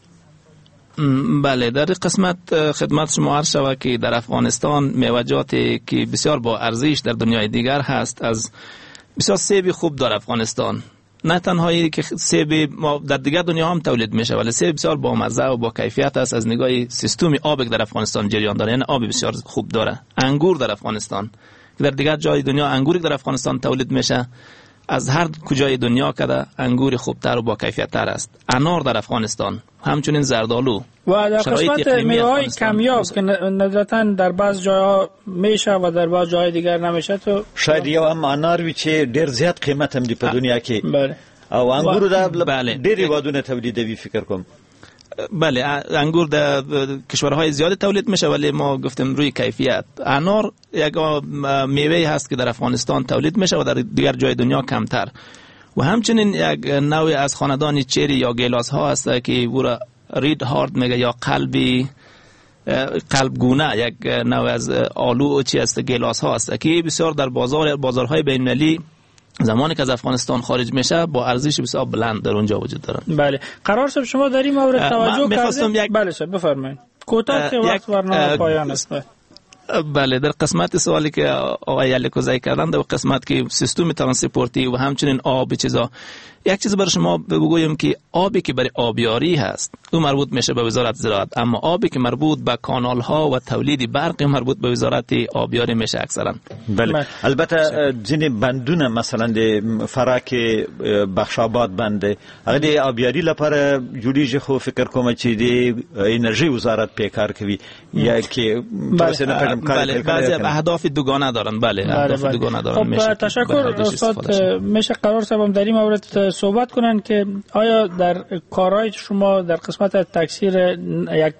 بله در قسمت خدمت شما عرض شود که در افغانستان میوه‌جاتی که بسیار با ارزش در دنیای دیگر هست، از بسیار سیب خوب داره افغانستان. نه تنهایی که سیب ما در دیگر دنیا هم تولید میشه، ولی سیب بسیار با مزه و با کیفیت است از نگاه سیستم آب که در افغانستان جریان داره، یعنی آب بسیار خوب داره. انگور در افغانستان که در دیگر جای دنیا انگوری در افغانستان تولید میشه از هر کجای دنیا کده انگور خوبتر و با کیفیت‌تر است. انار در افغانستان، همچنین زردآلو و در قسمت میوه‌های کمیاب که ندرتاً در بعض جاها میشه و در بعض جای دیگر نمیشه، تو شاید یو هم انار وی چې ډیر زیات قیمت هم دی په دنیا کې. بله. او انګور د ډیر وادونه تولیدوي فکر کوم. بله انگور در کشورهای زیاد تولید میشه، ولی ما گفتیم روی کیفیت. انار یک میوه هست که در افغانستان تولید میشه و در دیگر جای دنیا کمتر. و همچنین یک نوع از خاندان چری یا گیلاس ها هست که او را رید هارد میگه یا قلبی قلبگونه، یک نوع از آلو و چی است گیلاس ها هست که بسیار در بازار بازارهای بین المللی زمانی که از افغانستان خارج میشه با ارزش بسیار بلند در اونجا وجود داره. بله قرار شد شما در این مورد توجه کردید؟ یک... بله شد بفرمایید. کوتاه که وقت برنامه پایان است. بله در قسمت سوالی که آقای علیکوزی کردن در قسمت که سیستم ترانسپورتی و همچنین آب چیزا، یک چیز برای شما بگویم که آبی که برای آبیاری هست اون مربوط میشه به وزارت زراعت، اما آبی که مربوط به کانال ها و تولید برق مربوط به وزارت آبیاری میشه اکثرا. بله البته ځینې بندونه مثلا د فراک بخشاباد بند هغه د آبیاری لپاره جوړیږي، خو فکر کوم چې د انرژي وزارت پې کار کوي یا که بله بعضی اهداف دوگانه دارن. بله اهداف دوگانه دارن. میشه تشکر استاد. میشه قرار صاحب در این مورد صحبت کنن که آیا در کارهای شما در قسمت تکثیر یک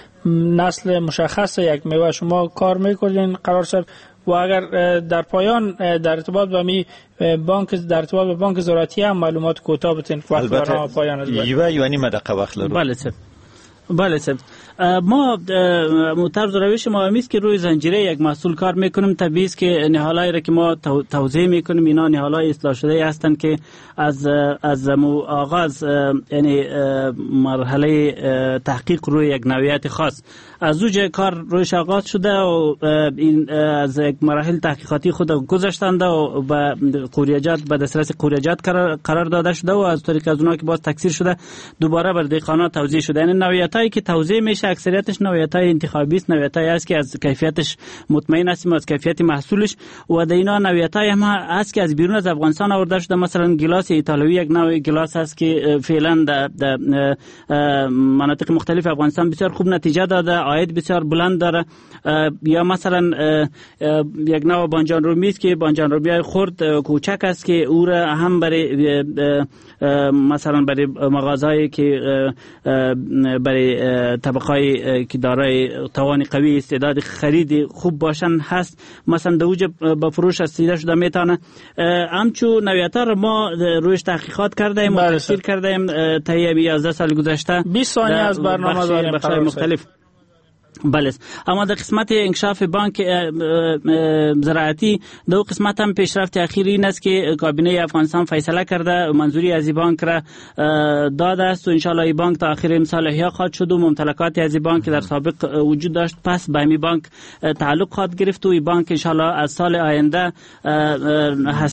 نسل مشخص یک میوه شما کار میکنین قرار صاحب، و اگر در پایان در ارتباط با می بانک در ارتباط با بانک زراعتی هم معلومات کوتاه بتین وقت برنامه پایان است. یو یعنی مدقه وقت لرو. بله صاحب بله صاحب، ما طرز روش ما همیست که روی زنجیره یک محصول کار میکنیم. طبیعی است که نهالایی را که ما توزیع میکنیم اینا نهالای اصلاح شده هستند که از از آغاز یعنی مرحله تحقیق روی یک نوعیت خاص از اوج کار رویش آغاز شده و این از یک مراحل تحقیقاتی خود گذاشتند و به قوریجات به دسترس قوریجات قرار داده شده و از طریق از اونها که باز تکثیر شده دوباره بر دهقانان توزیع شده. یعنی نوعیتایی که توزیع میشه اکثریتش نوعیتای انتخابی است، نوعیتایی است که از کیفیتش مطمئن هستیم، از کیفیت محصولش، و در اینا نوعیتای هم است که از بیرون از افغانستان آورده شده. مثلا گلاس ایتالوی یک نوع گلاس است که فعلا در مناطق مختلف افغانستان بسیار خوب نتیجه داده، عاید بسیار بلند داره. یا مثلا یک نوع بانجان رومی است که بانجان رومی خرد کوچک است که او را هم برای مثلا برای مغازهایی که برای طبقه‌ای که دارای توان قوی استعداد خرید خوب باشن هست، مثلا در اوج به فروش رسیده شده میتونه. همچون نوعیت‌ها رو ما رویش تحقیقات کرده ایم و تفسیر کرده ایم تا یازده سال گذشته. بیست ثانیه از برنامه داریم بخش‌های مختلف. بله، اما در قسمت انکشاف بانک زراعتی دو قسمت هم پیشرفت اخیری این است که کابینه افغانستان فیصله کرده منظوری از این بانک را داده است و انشالله این بانک تا آخر امسال احیا خواهد شد و ممتلکات از این بانک در سابق وجود داشت پس به این بانک تعلق خواهد گرفت و این بانک انشالله از سال آینده